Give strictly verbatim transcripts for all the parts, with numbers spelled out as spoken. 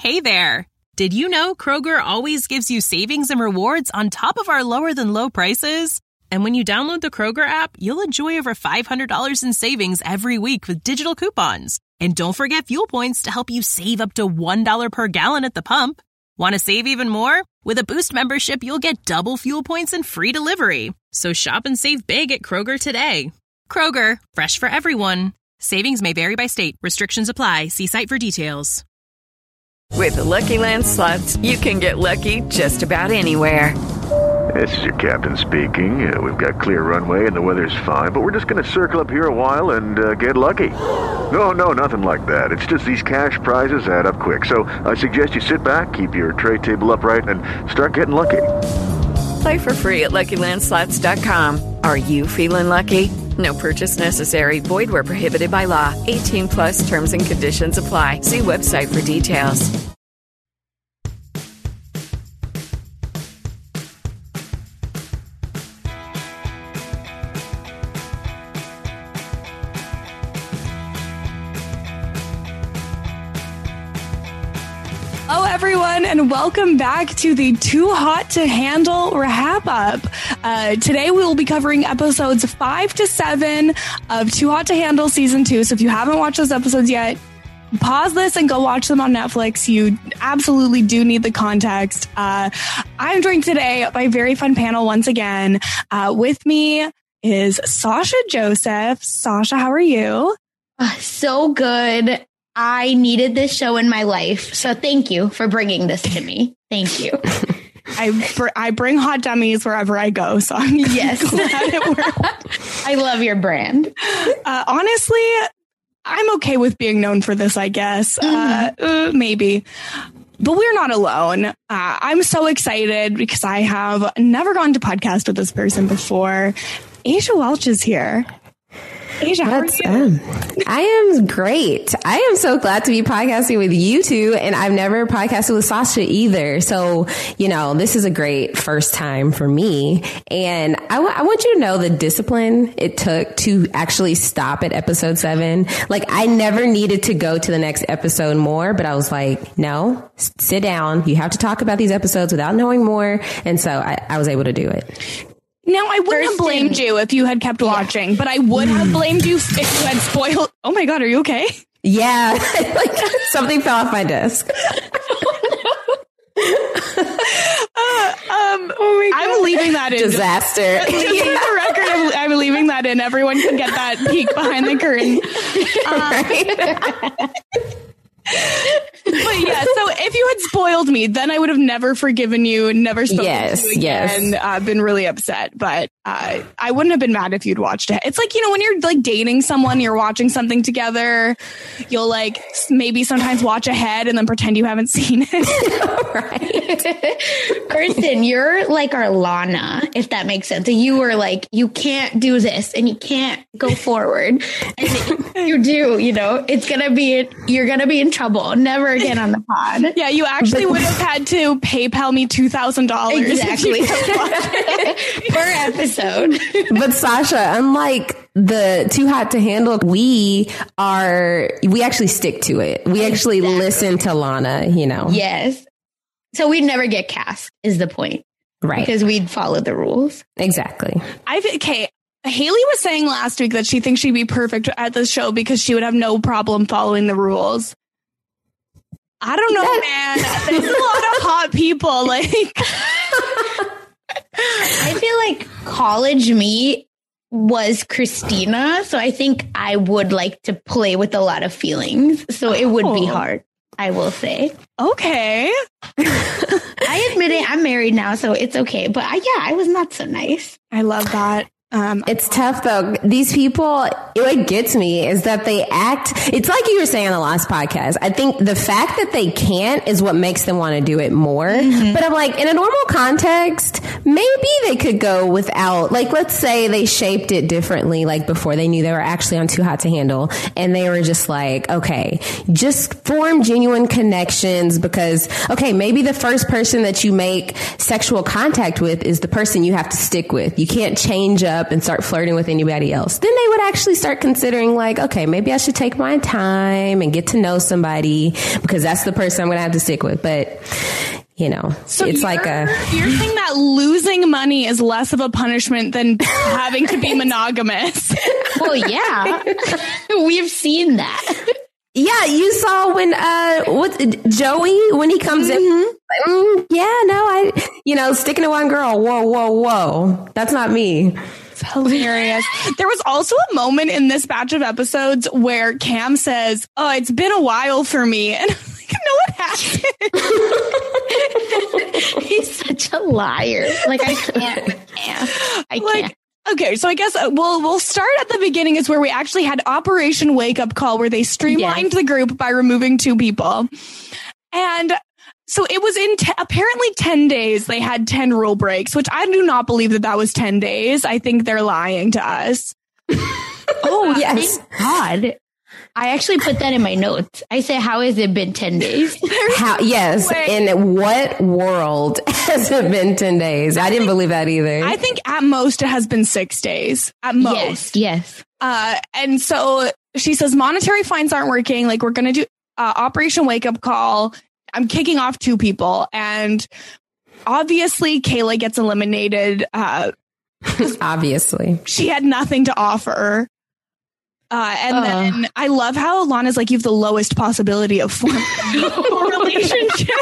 Hey there! Did you know Kroger always gives you savings and rewards on top of our lower-than-low prices? And when you download the Kroger app, you'll enjoy over five hundred dollars in savings every week with digital coupons. And don't forget fuel points to help you save up to one dollar per gallon at the pump. Want to save even more? With a Boost membership, you'll get double fuel points and free delivery. So shop and save big at Kroger today. Kroger, fresh for everyone. Savings may vary by state. Restrictions apply. See site for details. With the Lucky Land Slots, you can get lucky just about anywhere. This is your captain speaking. Uh, we've got clear runway and the weather's fine, but we're just going to circle up here a while and uh, get lucky. No, no, nothing like that. It's just these cash prizes add up quick. So I suggest you sit back, keep your tray table upright, and start getting lucky. Play for free at Lucky Land Slots dot com. Are you feeling lucky? No purchase necessary. Void where prohibited by law. eighteen plus terms and conditions apply. See website for details. Hello, everyone, and welcome back to the Too Hot to Handle wrap up. Uh, today, we will be covering episodes five to seven of Too Hot to Handle season two. So if you haven't watched those episodes yet, pause this and go watch them on Netflix. You absolutely do need the context. Uh, I'm joined today by a very fun panel once again. Uh, with me is Sasha Joseph. Sasha, how are you? Uh, so good. I needed this show in my life. So thank you for bringing this to me. Thank you. I br- I bring hot dummies wherever I go. So I'm yes. glad it worked. I love your brand. Uh, honestly, I'm okay with being known for this, I guess. Mm-hmm. Uh, uh, maybe. But we're not alone. Uh, I'm so excited because I have never gone to podcast with this person before. Asia Welch is here. Asia, how What's are you? up? I am great. I am so glad to be podcasting with you two, and I've never podcasted with Sasha either. So, you know, this is a great first time for me. And I, w- I want you to know the discipline it took to actually stop at episode seven. Like, I never needed to go to the next episode more, but I was like, no, s- sit down. You have to talk about these episodes without knowing more. And so I, I was able to do it. Now, I wouldn't have blamed you if you had kept watching, yeah. but I would have blamed you if you had spoiled. Oh my God, are you okay? Yeah, like something fell off my desk. uh, um, oh my God. I'm leaving that in. Disaster. Just, just yeah. for the record, I'm, I'm leaving that in. Everyone can get that peek behind the curtain. Um, right? But yeah, so if you had spoiled me, then I would have never forgiven you, never spoken yes, to you again, yes. uh, been really upset. But uh, I wouldn't have been mad if you'd watched it. It's like, you know, when you're like dating someone, you're watching something together, you'll like maybe sometimes watch ahead and then pretend you haven't seen it. Right. Kristen, you're like our Lana, if that makes sense. You were like, you can't do this and you can't go forward. And you do, you know, it's going to be, you're going to be in trouble. Never again on the pod. Yeah, you actually would have had to PayPal me two thousand dollars. Exactly. Per episode. But Sasha, unlike the Too Hot to Handle, we are, we actually stick to it. We actually exactly. listen to Lana, you know. Yes. So we'd never get cast is the point. Right. Because we'd follow the rules. Exactly. I've, okay. Haley was saying last week that she thinks she'd be perfect at the show because she would have no problem following the rules. I don't know, that, man. There's a lot of hot people. Like, I feel like college me was Christina, so I think I would like to play with a lot of feelings. So it would be hard, I will say. Okay. I admit it. I'm married now, so it's okay. But I, yeah, I was not so nice. I love that. Um, it's tough though. These people, what gets me is that they act, it's like you were saying on the last podcast. I think the fact that they can't is what makes them want to do it more. Mm-hmm. But I'm like, in a normal context, maybe they could go without, like, let's say they shaped it differently, like before they knew they were actually on Too Hot to Handle. And they were just like, okay, just form genuine connections because, okay, maybe the first person that you make sexual contact with is the person you have to stick with. You can't change up up and start flirting with anybody else, then they would actually start considering like, okay, maybe I should take my time and get to know somebody because that's the person I'm going to have to stick with. But, you know, so it's like a... You're saying that losing money is less of a punishment than having to be monogamous. Well, yeah. We've seen that. Yeah, you saw when uh, what Joey when he comes mm-hmm. in. Like, mm, yeah, no, I, you know, sticking to one girl. Whoa, whoa, whoa. That's not me. It's hilarious. There was also a moment in this batch of episodes where Cam says, "Oh, it's been a while for me," and I'm like, "No, it hasn't." He's such a liar. Like I can't with Cam. I like, can't. Okay, so I guess uh, we'll we'll start at the beginning is where we actually had Operation Wake Up Call, where they streamlined yes. the group by removing two people. And so it was in te- apparently ten days. They had ten rule breaks, which I do not believe that that was ten days. I think they're lying to us. Oh, yes. Thank God. I actually put that in my notes. I say, how has it been ten days? How? Yes. In what world has it been ten days? I, I didn't think, believe that either. I think at most it has been six days. At most. Yes. Yes. Uh, and so she says monetary fines aren't working. Like, we're going to do uh, Operation Wake Up Call. I'm kicking off two people. And obviously, Kayla gets eliminated. Uh, obviously. She had nothing to offer. Uh, and uh, then I love how Lana's like, you have the lowest possibility of forming a relationship.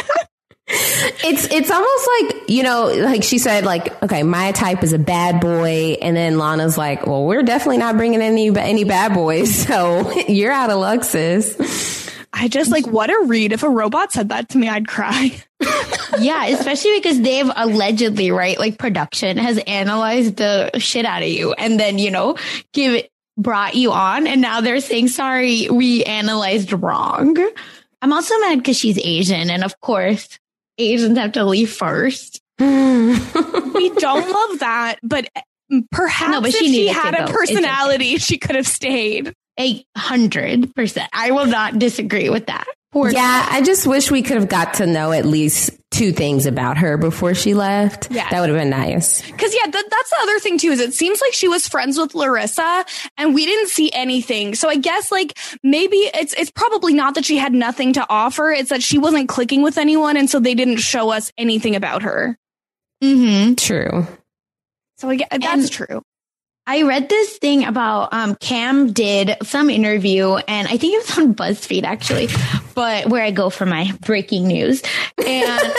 It's it's almost like, you know, like she said, like, okay, my type is a bad boy. And then Lana's like, well, we're definitely not bringing any any bad boys. So you're out of luck, sis. I just like, what a read. If a robot said that to me, I'd cry. Yeah, especially because they've allegedly, right, like production has analyzed the shit out of you and then, you know, give it. Brought you on and now they're saying sorry, we analyzed wrong. I'm also mad because she's Asian and of course Asians have to leave first. We don't love that, but perhaps no, but if she, she had a personality, okay. She could have stayed. A hundred percent. I will not disagree with that. Poor yeah, girl. I just wish we could have got to know at least two things about her before she left. Yeah. That would have been nice. Because, yeah, th- that's the other thing, too, is it seems like she was friends with Larissa and we didn't see anything. So I guess, like, maybe it's it's probably not that she had nothing to offer. It's that she wasn't clicking with anyone. And so they didn't show us anything about her. Mm-hmm. True. So I guess that's and- true. I read this thing about um, Cam did some interview, and I think it was on BuzzFeed actually, but where I go for my breaking news. And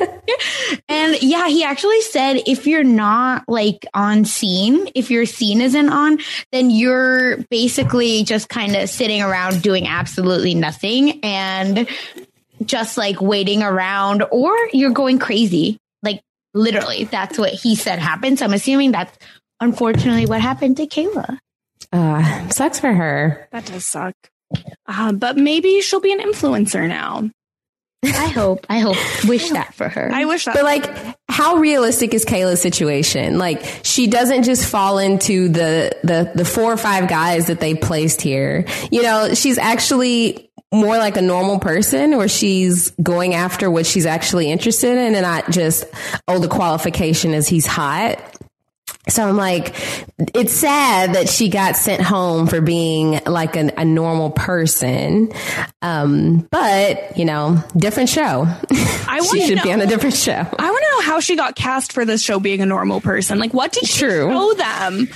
and yeah, he actually said if you're not like on scene, if your scene isn't on, then you're basically just kind of sitting around doing absolutely nothing and just like waiting around, or you're going crazy. Like literally, that's what he said happened. So I'm assuming that's unfortunately what happened to Kayla. Uh, sucks for her. That does suck. Uh, but maybe she'll be an influencer now. I hope. I hope. Wish that for her. I wish that. But like, how realistic is Kayla's situation? Like, she doesn't just fall into the, the, the four or five guys that they placed here. You know, she's actually more like a normal person where she's going after what she's actually interested in and not just, oh, the qualification is he's hot. So I'm like, it's sad that she got sent home for being like an, a normal person. Um, but, you know, different show. I she should know, be on a different show. I want to know how she got cast for this show being a normal person. Like, what did she True. show them?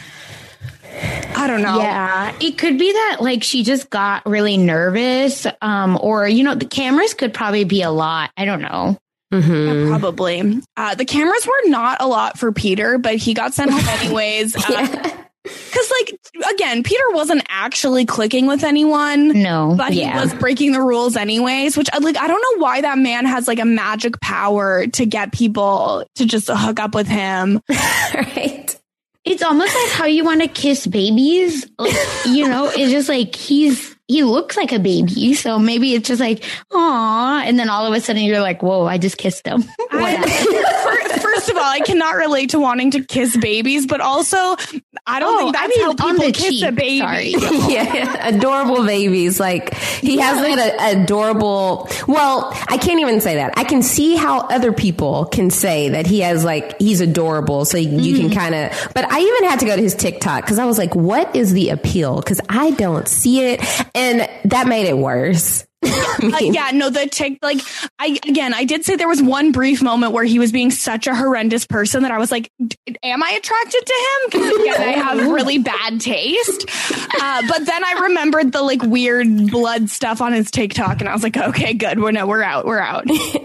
I don't know. Yeah, it could be that like she just got really nervous. Um, or, you know, the cameras could probably be a lot. I don't know. Mm-hmm. Yeah, probably. Uh, the cameras were not a lot for Peter, but he got sent home anyways. Uh, yeah. Cause like, again, Peter wasn't actually clicking with anyone. No. But he yeah. was breaking the rules anyways, which like, I don't know why that man has like a magic power to get people to just hook up with him. Right. It's almost like how you want to kiss babies. Like, you know, it's just like he's, he looks like a baby. So maybe it's just like, aw. And then all of a sudden you're like, whoa, I just kissed him. I, for, First of all, I cannot relate to wanting to kiss babies, but also I don't Oh, think I that's mean, how on people the kiss cheek, a baby. sorry. Yeah, adorable babies. Like he has like an adorable. Well, I can't even say that. I can see how other people can say that he has like he's adorable. So you, you can kind of. But I even had to go to his TikTok because I was like, "What is the appeal?" Because I don't see it, and that made it worse. Uh, yeah, no, the tick, like, I, again, I did say there was one brief moment where he was being such a horrendous person that I was like, am I attracted to him? Because again, I have really bad taste. Uh, but then I remembered the like weird blood stuff on his TikTok and I was like, okay, good. We're no, we're out. We're out.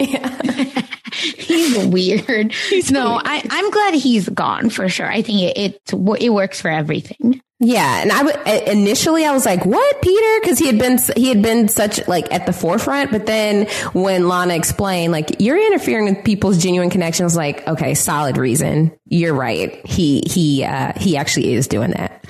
He's weird. He's no, weird. I, I'm glad he's gone for sure. I think it, it, it works for everything. Yeah, and I w- initially I was like, "What, Peter?" Because he had been he had been such like at the forefront. But then when Lana explained, like, you're interfering with people's genuine connections, like, okay, solid reason. You're right. He he uh, he actually is doing that.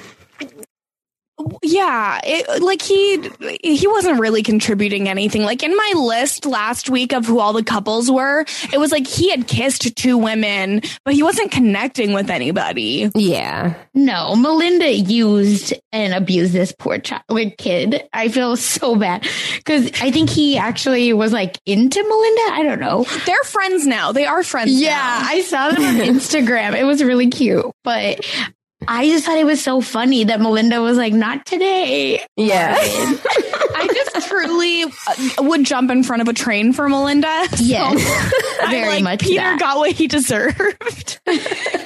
Yeah, it, like he he wasn't really contributing anything. Like in my list last week of who all the couples were, it was like he had kissed two women, but he wasn't connecting with anybody. Yeah. No, Melinda used and abused this poor child, like kid. I feel so bad because I think he actually was like into Melinda. I don't know. They're friends now. They are friends. Yeah, now. I saw them on Instagram. It was really cute, but I just thought it was so funny that Melinda was like, not today. Yeah. I just truly uh, would jump in front of a train for Melinda. So Yes. Very like, much Peter that. got what he deserved. um,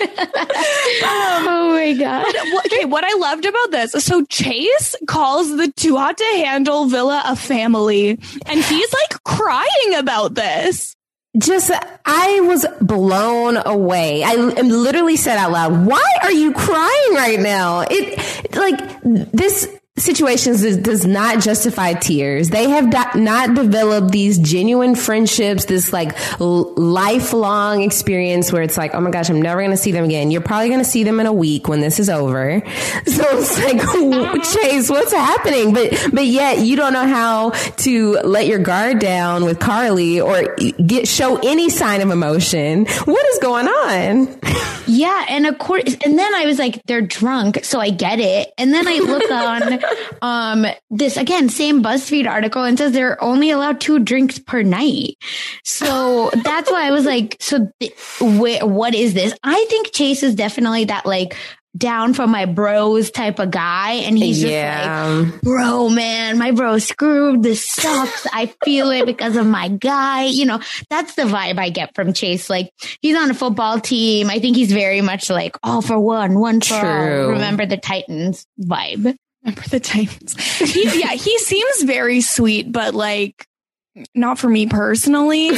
Oh my God. But, okay, what I loved about this, so Chase calls the Too Hot to Handle villa a family, and he's like crying about this. Just, I was blown away. I literally said out loud, "Why are you crying right now?" It, like, this situation does, does not justify tears. They have do- not developed these genuine friendships, this like l- lifelong experience where it's like, oh my gosh, I'm never going to see them again. You're probably going to see them in a week when this is over. So it's like, Chase, what's happening? But, but yet you don't know how to let your guard down with Carly or get, show any sign of emotion. What is going on? Yeah, and of course, and then I was like, they're drunk, so I get it. And then I look on um this again, same BuzzFeed article, and says they're only allowed two drinks per night. So that's why I was like, so th- wh- what is this? I think Chase is definitely that like down for my bros type of guy, and he's just Yeah. like, bro, man, my bro screwed. This sucks. I feel it because of my guy. You know, that's the vibe I get from Chase. Like, he's on a football team. I think he's very much like all for one, one for True. all. Remember the Titans vibe. Remember the Titans. He, yeah, he seems very sweet, but like not for me personally.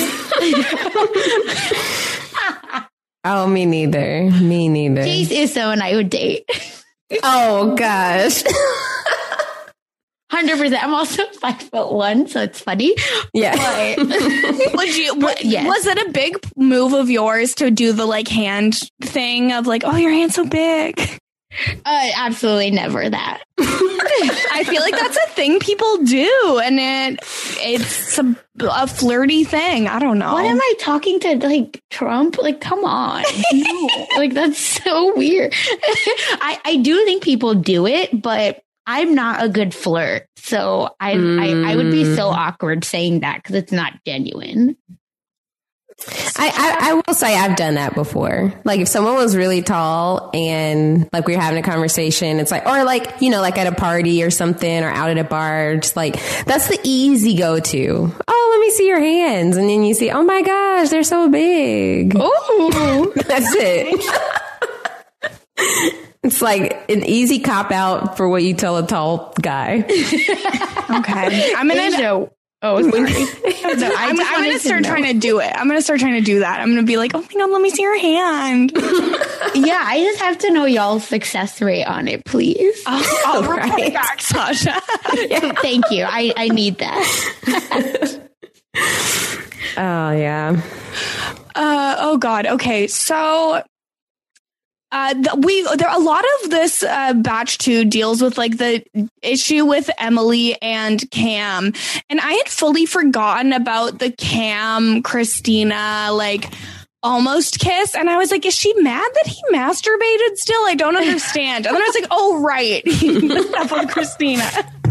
Oh, me neither. Me neither. Chase is someone I would date. Oh gosh. one hundred percent. I'm also five foot one, so it's funny. Yeah. But Would you? wa- yes. Was it a big move of yours to do the like hand thing of like, oh, your hand's so big? uh, absolutely never that. I feel like that's a thing people do, and it it's a, a flirty thing. I don't know. What am I talking to, like, Trump? Like, come on. No. Like, that's so weird. I, I do think people do it, but I'm not a good flirt. So I, mm. I, I would be so awkward saying that because it's not genuine. I, I, I will say I've done that before. Like if someone was really tall and like we were having a conversation, it's like, or like, you know, like at a party or something or out at a bar, just like, that's the easy go-to. Oh, let me see your hands. And then you see, oh my gosh, they're so big. Oh, that's it. It's like an easy cop out for what you tell a tall guy. Okay. I'm going to... Oh, sorry. No, I'm, I'm going to start trying to do it. I'm going to start trying to do that. I'm going to be like, oh my God, let me see your hand. Yeah, I just have to know y'all's success rate on it, please. I'll, I'll report Right. back, Sasha. Yeah. Thank you. I, I need that. Oh, yeah. Uh, oh, God. Okay. So... Uh, the, we there a lot of this uh, batch two deals with like the issue with Emily and Cam, and I had fully forgotten about the Cam Christina like almost kiss. And I was like, is she mad that he masturbated still? I don't understand. And then I was like, oh, right. He messed up with Christina.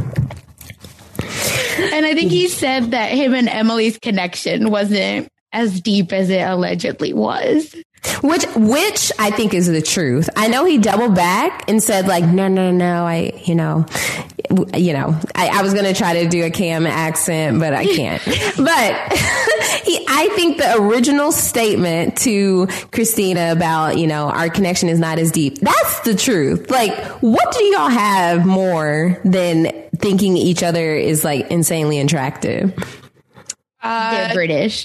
And I think he said that him and Emily's connection wasn't as deep as it allegedly was. Which, which I think is the truth. I know he doubled back and said like, no, no, no, I, you know, you know, I, I was going to try to do a Cam accent, but I can't. But he, I think the original statement to Christina about, you know, our connection is not as deep. That's the truth. Like, what do y'all have more than thinking each other is like insanely attractive? Uh, They're British.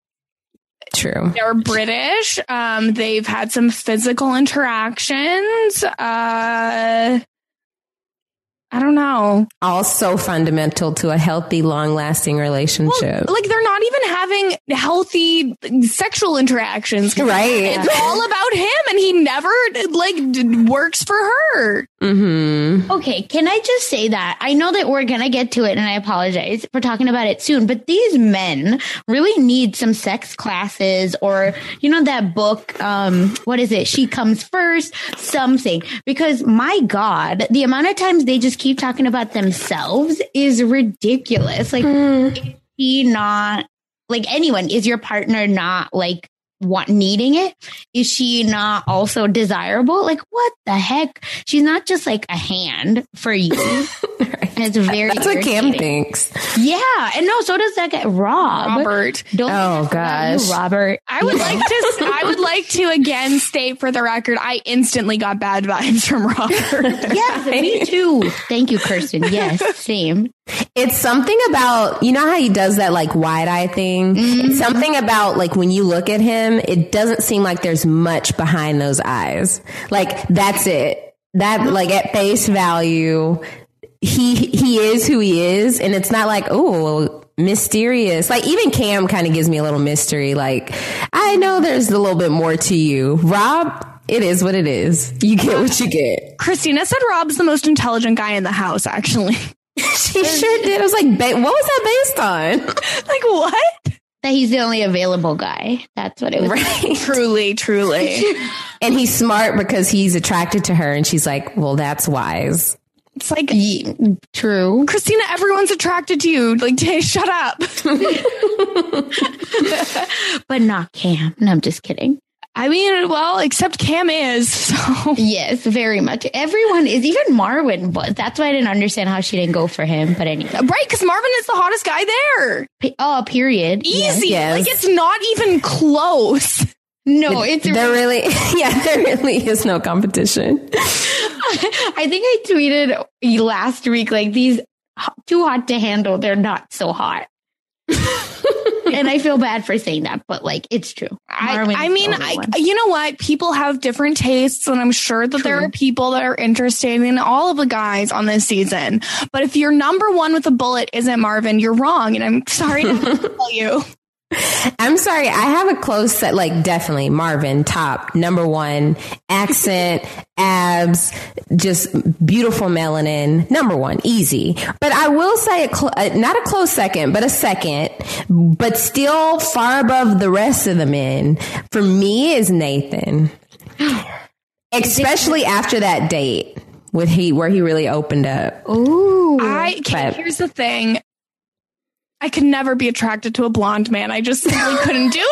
True. They're British. Um, they've had some physical interactions. Uh, I don't know. Also fundamental to a healthy, long-lasting relationship. Well, like, they're not even having healthy sexual interactions. Right. It's all about him, and he never, like, d- works for her. Mm-hmm. Okay, can I just say that? I know that we're going to get to it, and I apologize for talking about it soon, but these men really need some sex classes or, you know, that book, um, what is it? She Comes First, something. Because, my God, the amount of times they just keep talking about themselves is ridiculous. Like, mm. is he not, like, anyone, is your partner not, like, want needing it? Is she not also desirable? Like, what the heck? She's not just like a hand for you. And it's very That's what Cam thinks. Yeah. And no, so does that guy, Rob. Robert. Don't oh gosh. you, Robert. I would like to I would like to again state for the record, I instantly got bad vibes from Robert. Yes, me too. Thank you, Kirsten. Yes, same. It's something about, you know how he does that like wide eye thing? Mm-hmm. It's something about like when you look at him, it doesn't seem like there's much behind those eyes. Like that's it. That like at face value, he he is who he is. And it's not like, oh, mysterious. Like even Cam kind of gives me a little mystery. Like I know there's a little bit more to you. Rob, it is what it is. You get what you get. Christina said Rob's the most intelligent guy in the house, actually. She sure did. I was like, ba- what was that based on? Like, what? That he's the only available guy. That's what it was. Right. Truly, truly. And he's smart because he's attracted to her. And she's like, well, that's wise. It's like, yeah, true. Christina, everyone's attracted to you. Like, hey, shut up. But not Cam. No, I'm just kidding. I mean, well, except Cam is. So. Yes, very much. Everyone is. Even Marvin was. That's why I didn't understand how she didn't go for him. But anyway. Right, because Marvin is the hottest guy there. P- oh, period. Easy. Yes. Like, it's not even close. No, it's... There really... Yeah, there really is no competition. I think I tweeted last week, like, these too hot to handle. They're not so hot. And I feel bad for saying that, but like, it's true. I, I mean, I, you know what? People have different tastes, and I'm sure that true. There are people that are interested in all of the guys on this season. But if your number one with a bullet isn't Marvin, you're wrong. And I'm sorry to tell you. I'm sorry. I have a close set, like definitely Marvin, top, number one, accent, abs, just beautiful melanin, number one, easy. But I will say, a cl- not a close second, but a second, but still far above the rest of the men, for me is Nathan. Especially after that date with he, where he really opened up. Ooh. I can't, here's the thing. I could never be attracted to a blonde man. I just simply couldn't do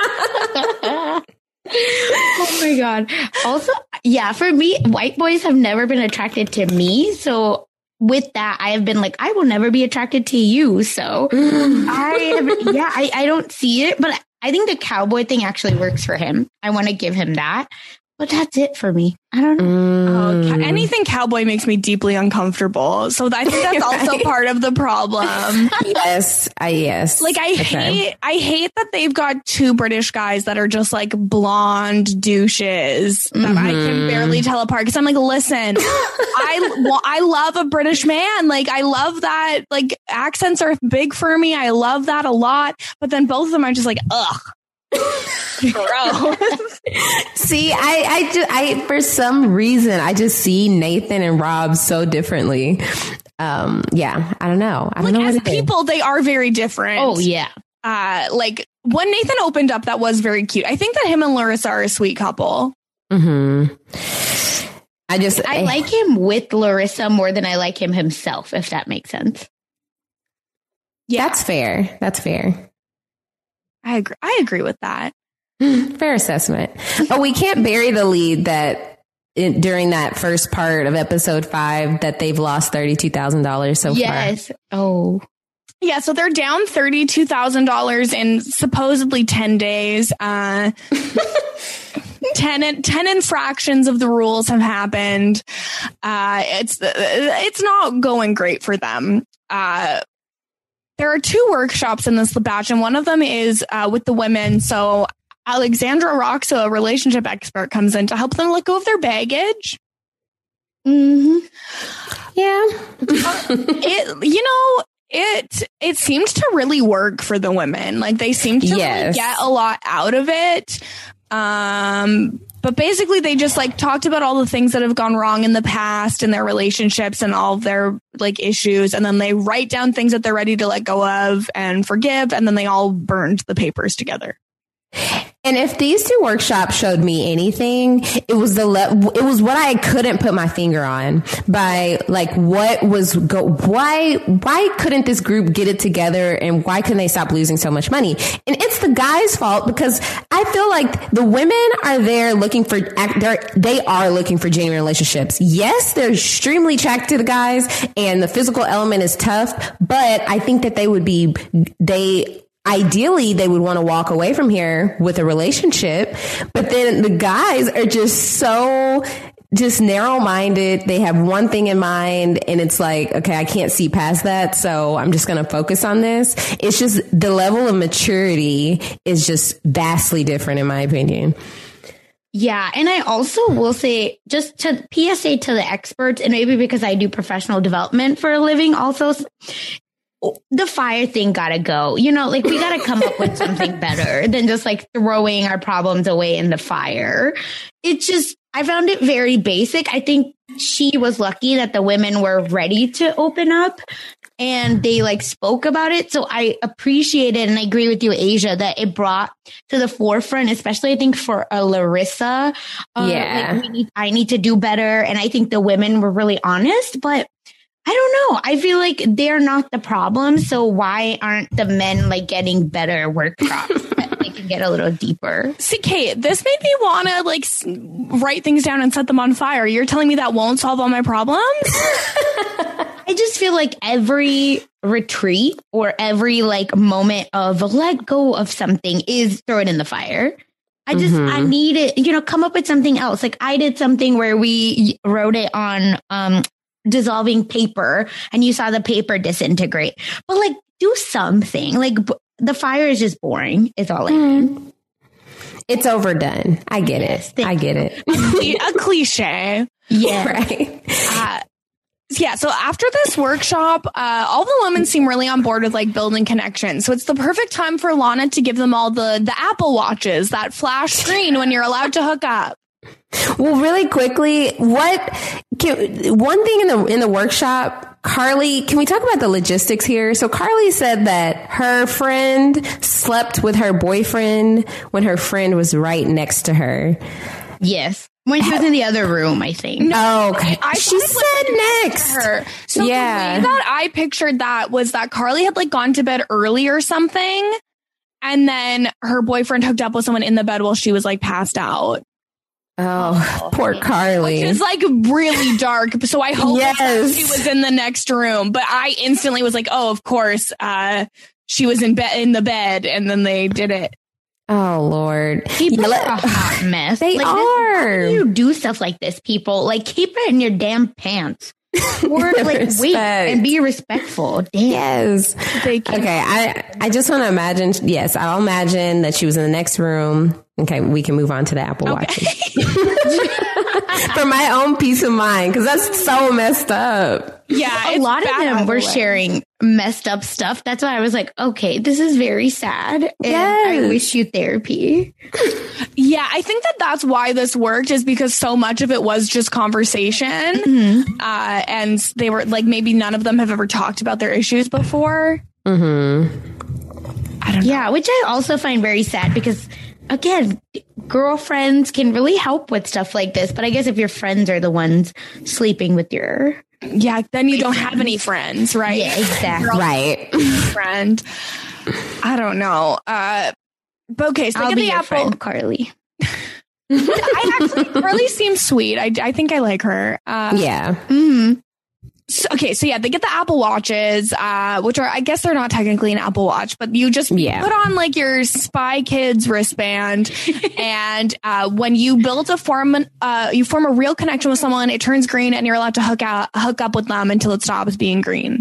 it. Oh my God. Also, yeah, for me, white boys have never been attracted to me. So with that, I have been like, I will never be attracted to you. So I have, yeah, I, I don't see it, but I think the cowboy thing actually works for him. I want to give him that. But that's it for me. I don't know. Mm. Oh, anything cowboy makes me deeply uncomfortable. So I think that's also right. part of the problem. Yes, I yes. Like I okay. hate, I hate that they've got two British guys that are just like blonde douches that mm-hmm. I can barely tell apart. Because I'm like, listen, I well, I love a British man. Like I love that. Like accents are big for me. I love that a lot. But then both of them are just like, ugh. See, I, I, just, I, for some reason, I just see Nathan and Rob so differently. Um, yeah, I don't know. I don't like know as what it people, is. They are very different. Oh yeah. Uh, like when Nathan opened up, that was very cute. I think that him and Larissa are a sweet couple. Mm-hmm. I just I, I like him with Larissa more than I like him himself, if that makes sense. Yeah, that's fair. That's fair. I agree. I agree with that. Fair assessment. Oh, we can't bury the lead that in, during that first part of episode five that they've lost thirty-two thousand dollars so yes. far. Yes. Oh. Yeah, so they're down thirty-two thousand dollars in supposedly ten days. Uh, ten, ten infractions of the rules have happened. Uh, it's it's not going great for them. Uh, there are two workshops in this batch, and one of them is uh, with the women. So Alexandra Roxo, a relationship expert, comes in to help them let go of their baggage. Mm-hmm. Yeah. uh, it, you know... It it seemed to really work for the women. Like they seemed to yes. really get a lot out of it. Um, but basically they just like talked about all the things that have gone wrong in the past in their relationships and all of their like issues. And then they write down things that they're ready to let go of and forgive. And then they all burned the papers together. And if these two workshops showed me anything, it was the le- it was what I couldn't put my finger on by like what was go why why couldn't this group get it together and why couldn't they stop losing so much money? And it's the guys' fault because I feel like the women are there looking for they're, they are looking for genuine relationships. Yes, they're extremely attracted to the guys and the physical element is tough, but I think that they would be they. Ideally, they would want to walk away from here with a relationship, but then the guys are just so just narrow-minded. They have one thing in mind, and it's like, okay, I can't see past that, so I'm just going to focus on this. It's just the level of maturity is just vastly different, in my opinion. Yeah. And I also will say, just to P S A to the experts, and maybe because I do professional development for a living also, the fire thing gotta go. You know, like we gotta come up with something better than just like throwing our problems away in the fire. It's just, I found it very basic. I think she was lucky that the women were ready to open up and they like spoke about it. So I appreciate it. And I agree with you, Asia, that it brought to the forefront, especially I think for a Larissa. Uh, yeah. Like we need, I need to do better. And I think the women were really honest, but I don't know. I feel like they're not the problem. So why aren't the men like getting better workshops that they can get a little deeper? See, Kate, this made me want to like s- write things down and set them on fire. You're telling me that won't solve all my problems? I just feel like every retreat or every like moment of let go of something is throw it in the fire. I just, mm-hmm. I need it, you know, come up with something else. Like I did something where we wrote it on, um, dissolving paper and you saw the paper disintegrate, but like do something. Like b- the fire is just boring is all I mean. Mm. It's overdone. I get yes, it. I get it. A cliche. Yeah. Right. Uh, yeah. So after this workshop, uh, all the women seem really on board with like building connections. So it's the perfect time for Lana to give them all the, the Apple Watches, that flash screen when you're allowed to hook up. Well, really quickly, what can, one thing in the in the workshop, Carly, can we talk about the logistics here? So Carly said that her friend slept with her boyfriend when her friend was right next to her. Yes. When she was in the other room, I think. No, oh, okay. I she said next. To her. So yeah. the way that I pictured that was that Carly had like gone to bed early or something, and then her boyfriend hooked up with someone in the bed while she was like passed out. Oh, poor Carly. Which is like really dark. So I hope yes. that she was in the next room. But I instantly was like, oh, of course, uh, she was in bed in the bed, and then they did it. Oh Lord, people yeah, are a hot mess. They like, are. This, how do you do stuff like this, people? Like keep it in your damn pants. Or like wait and be respectful. Damn. Yes. Okay. I I just want to imagine. Yes, I'll imagine that she was in the next room. Okay, we can move on to the Apple okay. Watches. For my own peace of mind, because that's so messed up. Yeah, a lot of them were sharing messed up stuff. That's why I was like, okay, this is very sad. And yes. I wish you therapy. Yeah, I think that that's why this worked, is because so much of it was just conversation. Mm-hmm. Uh, and they were like, maybe none of them have ever talked about their issues before. Mm-hmm. I don't know. Yeah, which I also find very sad because, again, girlfriends can really help with stuff like this. But I guess if your friends are the ones sleeping with your... Yeah, then you don't have any friends, right? Yeah, exactly. Right. Friend. I don't know. Uh, but okay, so I'll get be the your apple. friend, Carly. I actually, Carly seems sweet. I, I think I like her. Uh, Yeah. Mm-hmm. So, okay, so yeah, they get the Apple Watches, uh, which are, I guess they're not technically an Apple Watch, but you just Yeah. put on like your Spy Kids wristband, and uh, when you build a form, uh, you form a real connection with someone, it turns green, and you're allowed to hook out, hook up with them until it stops being green.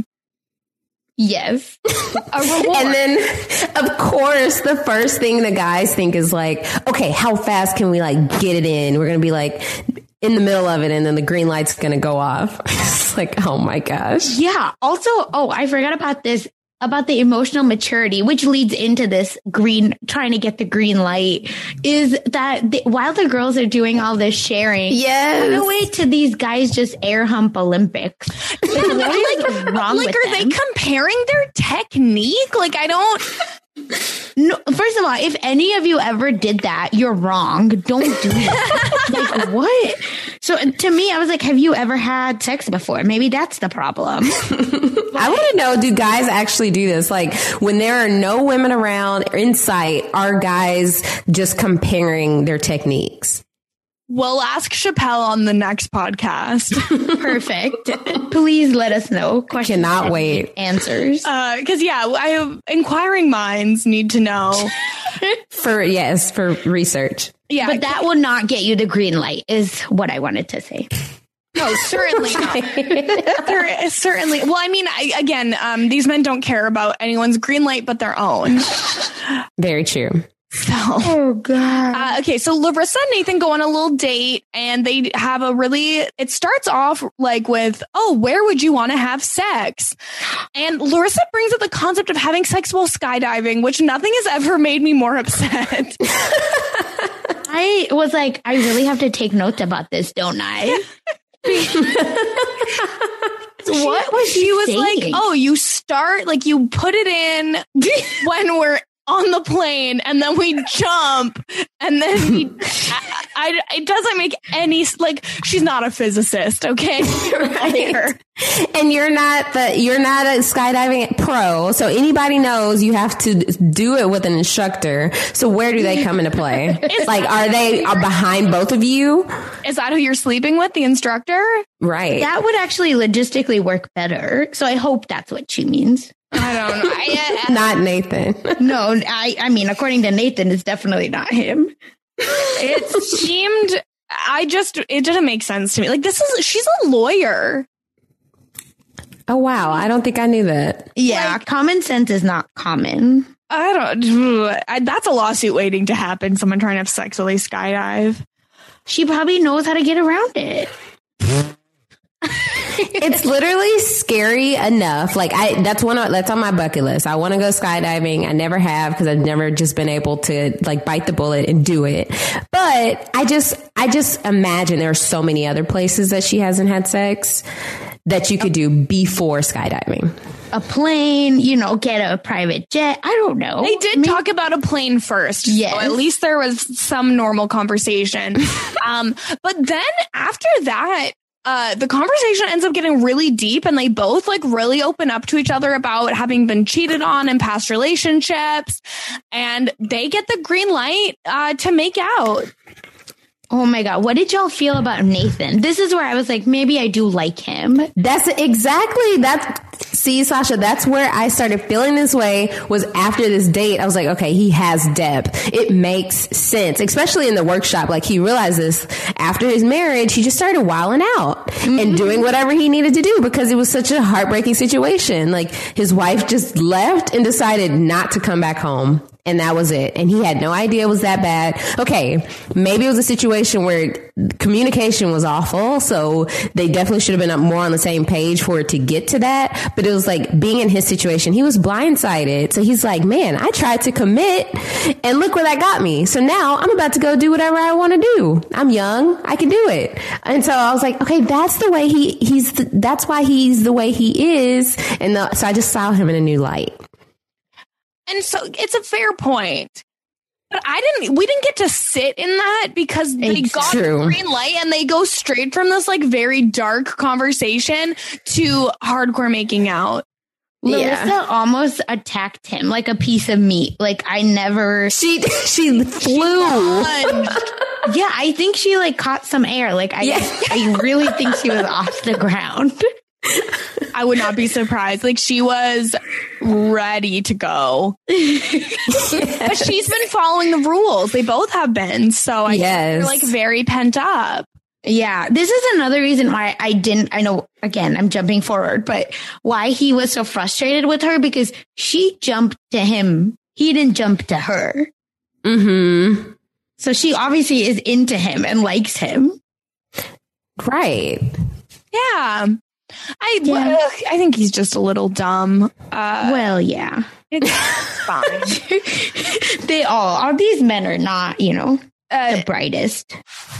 Yes. A reward. And then, of course, the first thing the guys think is like, okay, how fast can we like get it in? We're going to be like in the middle of it, and then the green light's going to go off. It's like, oh my gosh. Yeah. Also, oh, I forgot about this, about the emotional maturity, which leads into this green, trying to get the green light, is that the, while the girls are doing all this sharing, Yes. no way to these guys just air hump Olympics. Like, what is wrong like, with are them? they comparing their technique? Like, I don't. No, first of all, if any of you ever did that, you're wrong. Don't do that. Like, what? So to me, I was like, have you ever had sex before? Maybe that's the problem. I want to know, do guys actually do this? Like, when there are no women around in sight, are guys just comparing their techniques? We'll ask Chappelle on the next podcast. Perfect. Please let us know. Questions, Cannot wait. Answers. Because, uh, yeah, I have inquiring minds need to know. For, yes, for research. Yeah, But that will not get you the green light, is what I wanted to say. no, certainly not. There is certainly. Well, I mean, I, again, um, these men don't care about anyone's green light but their own. Very true. So, Oh, God. uh, okay, so Larissa and Nathan go on a little date, and they have a really. It starts off like with, "Oh, where would you want to have sex?" And Larissa brings up the concept of having sex while skydiving, which nothing has ever made me more upset. I was like, I really have to take notes about this, don't I? What was she was saying? like, "Oh, you start like you put it in when we're on the plane, and then we jump, and then we." I, I, it doesn't make any like. She's not a physicist, okay? Right. And you're not the you're not a skydiving pro, so anybody knows you have to do it with an instructor. So where do they come into play? Like, are they are behind both of you? Is that who you're sleeping with, the instructor? Right. That would actually logistically work better. So I hope that's what she means. I don't know. I, I, Not Nathan. No, I, I mean, according to Nathan, it's definitely not him. it seemed. I just. It didn't make sense to me. Like, this is. She's a lawyer. Oh wow, I don't think I knew that. Yeah, Like- common sense is not common. I don't. I, that's a lawsuit waiting to happen. Someone trying to have sex while they skydive. She probably knows how to get around it. It's literally scary enough. Like I, that's one of, that's on my bucket list. I want to go skydiving. I never have because I've never just been able to like bite the bullet and do it. But I just, I just imagine there are so many other places that she hasn't had sex that you could do before skydiving. A plane, you know, get a private jet. I don't know. They did Maybe- talk about a plane first. Yes. So at least there was some normal conversation. um, but then after that, uh, the conversation ends up getting really deep, and they both like really open up to each other about having been cheated on in past relationships, and they get the green light uh, to make out. Oh my God. What did y'all feel about Nathan? This is where I was like, maybe I do like him. That's exactly that. See, Sasha, that's where I started feeling this way was after this date. I was like, okay, he has depth. It makes sense, especially in the workshop. Like he realized this after his marriage, he just started wilding out mm-hmm. and doing whatever he needed to do because it was such a heartbreaking situation. Like his wife just left and decided not to come back home. And that was it. And he had no idea it was that bad. Okay, maybe it was a situation where communication was awful. So they definitely should have been more on the same page for it to get to that. But it was like being in his situation, he was blindsided. So he's like, man, I tried to commit and look where that got me. So now I'm about to go do whatever I want to do. I'm young. I can do it. And so I was like, okay, that's the way he, he's, the, that's why he's the way he is. And the, so I just saw him in a new light. And so it's a fair point. But I didn't, we didn't get to sit in that because they It's got true. the green light and they go straight from this like very dark conversation to hardcore making out. Larissa Yeah. almost attacked him like a piece of meat. Like I never. She she flew. Yeah, I think she like caught some air. Like I, Yeah. I really think she was off the ground. I would not be surprised. Like she was ready to go. But she's been following the rules. They both have been. So I Yes. think they're like very pent up. Yeah, this is another reason why I didn't. I know, again, I'm jumping forward, but why he was so frustrated with her because she jumped to him. He didn't jump to her. Mm-hmm. So she obviously is into him and likes him. Right. Yeah. I Yeah. ugh, I think he's just a little dumb. Uh, Well, yeah. it's fine. They all are. These men are not, you know, Uh, the brightest.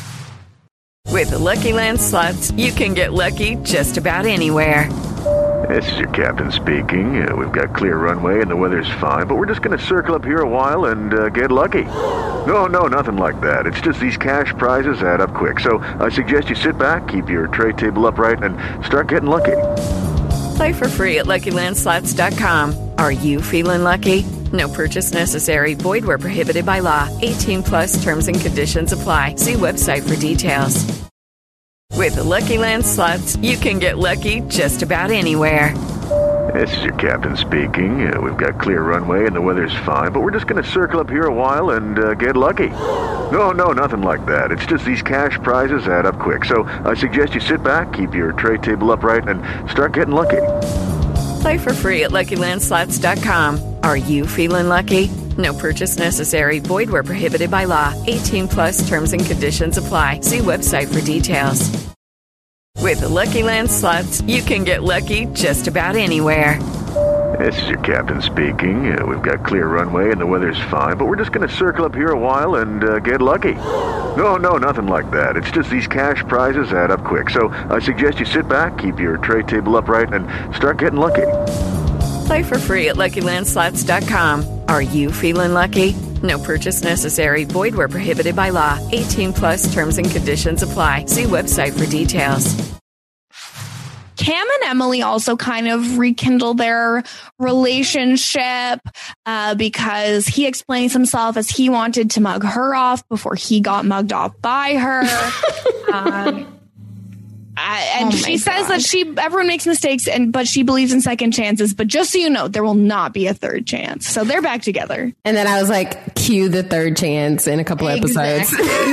With the Lucky Land Slots, you can get lucky just about anywhere. This is your captain speaking. Uh, we've got clear runway and the weather's fine, but we're just going to circle up here a while and uh, get lucky. No, no, nothing like that. It's just these cash prizes add up quick. So I suggest you sit back, keep your tray table upright, and start getting lucky. Play for free at Lucky Land Slots dot com. Are you feeling lucky? No purchase necessary. Void where prohibited by law. eighteen plus terms and conditions apply. See website for details. With the Lucky Land Slots, you can get lucky just about anywhere. This is your captain speaking. Uh, we've got clear runway and the weather's fine, but we're just going to circle up here a while and uh, get lucky. No, no, nothing like that. It's just these cash prizes add up quick. So I suggest you sit back, keep your tray table upright, and start getting lucky. Play for free at Lucky Land Slots dot com. Are you feeling lucky? No purchase necessary. Void where prohibited by law. eighteen plus terms and conditions apply. See website for details. With the Lucky Land Slots, you can get lucky just about anywhere. This is your captain speaking. Uh, we've got clear runway and the weather's fine, but we're just going to circle up here a while and uh, get lucky. No, no, nothing like that. It's just these cash prizes add up quick. So I suggest you sit back, keep your tray table upright, and start getting lucky. Play for free at Lucky Land Slots dot com. Are you feeling lucky? No purchase necessary. Void where prohibited by law. eighteen plus terms and conditions apply. See website for details. Cam and Emily also kind of rekindle their relationship uh, because he explains himself as he wanted to mug her off before he got mugged off by her. um, I, and Oh my she says God. that she everyone makes mistakes, and but she believes in second chances. But just so you know, there will not be a third chance. So they're back together. And then I was like, cue the third chance in a couple episodes.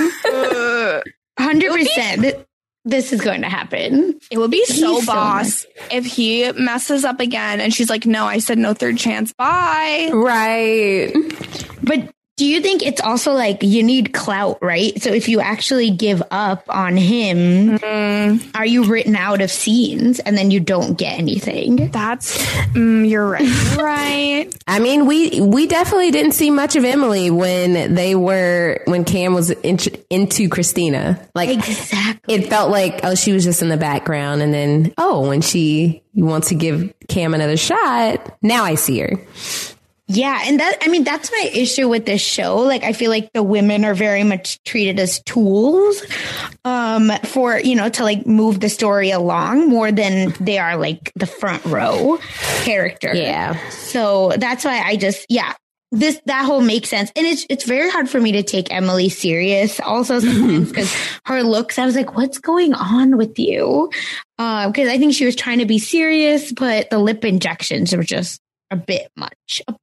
one hundred percent. This is going to happen. It would be so He's so boss if he messes up again and she's like, no, I said no third chance. Bye. Right. But do you think it's also like you need clout, right? So if you actually give up on him, Mm, are you written out of scenes and then you don't get anything? that's, mm, you're right. You're right. I mean, we we definitely didn't see much of Emily when they were when Cam was in, into Christina. Like Exactly. it felt like oh, she was just in the background, and then oh, when she wants to give Cam another shot, now I see her. Yeah, and that I mean that's my issue with this show. Like I feel like the women are very much treated as tools um for, you know, to like move the story along more than they are like the front row character. Yeah. So that's why I just yeah, this that whole makes sense. And it's it's very hard for me to take Emily serious also sometimes because her looks, I was like, what's going on with you? Uh, because I think she was trying to be serious, but the lip injections were just a bit much, a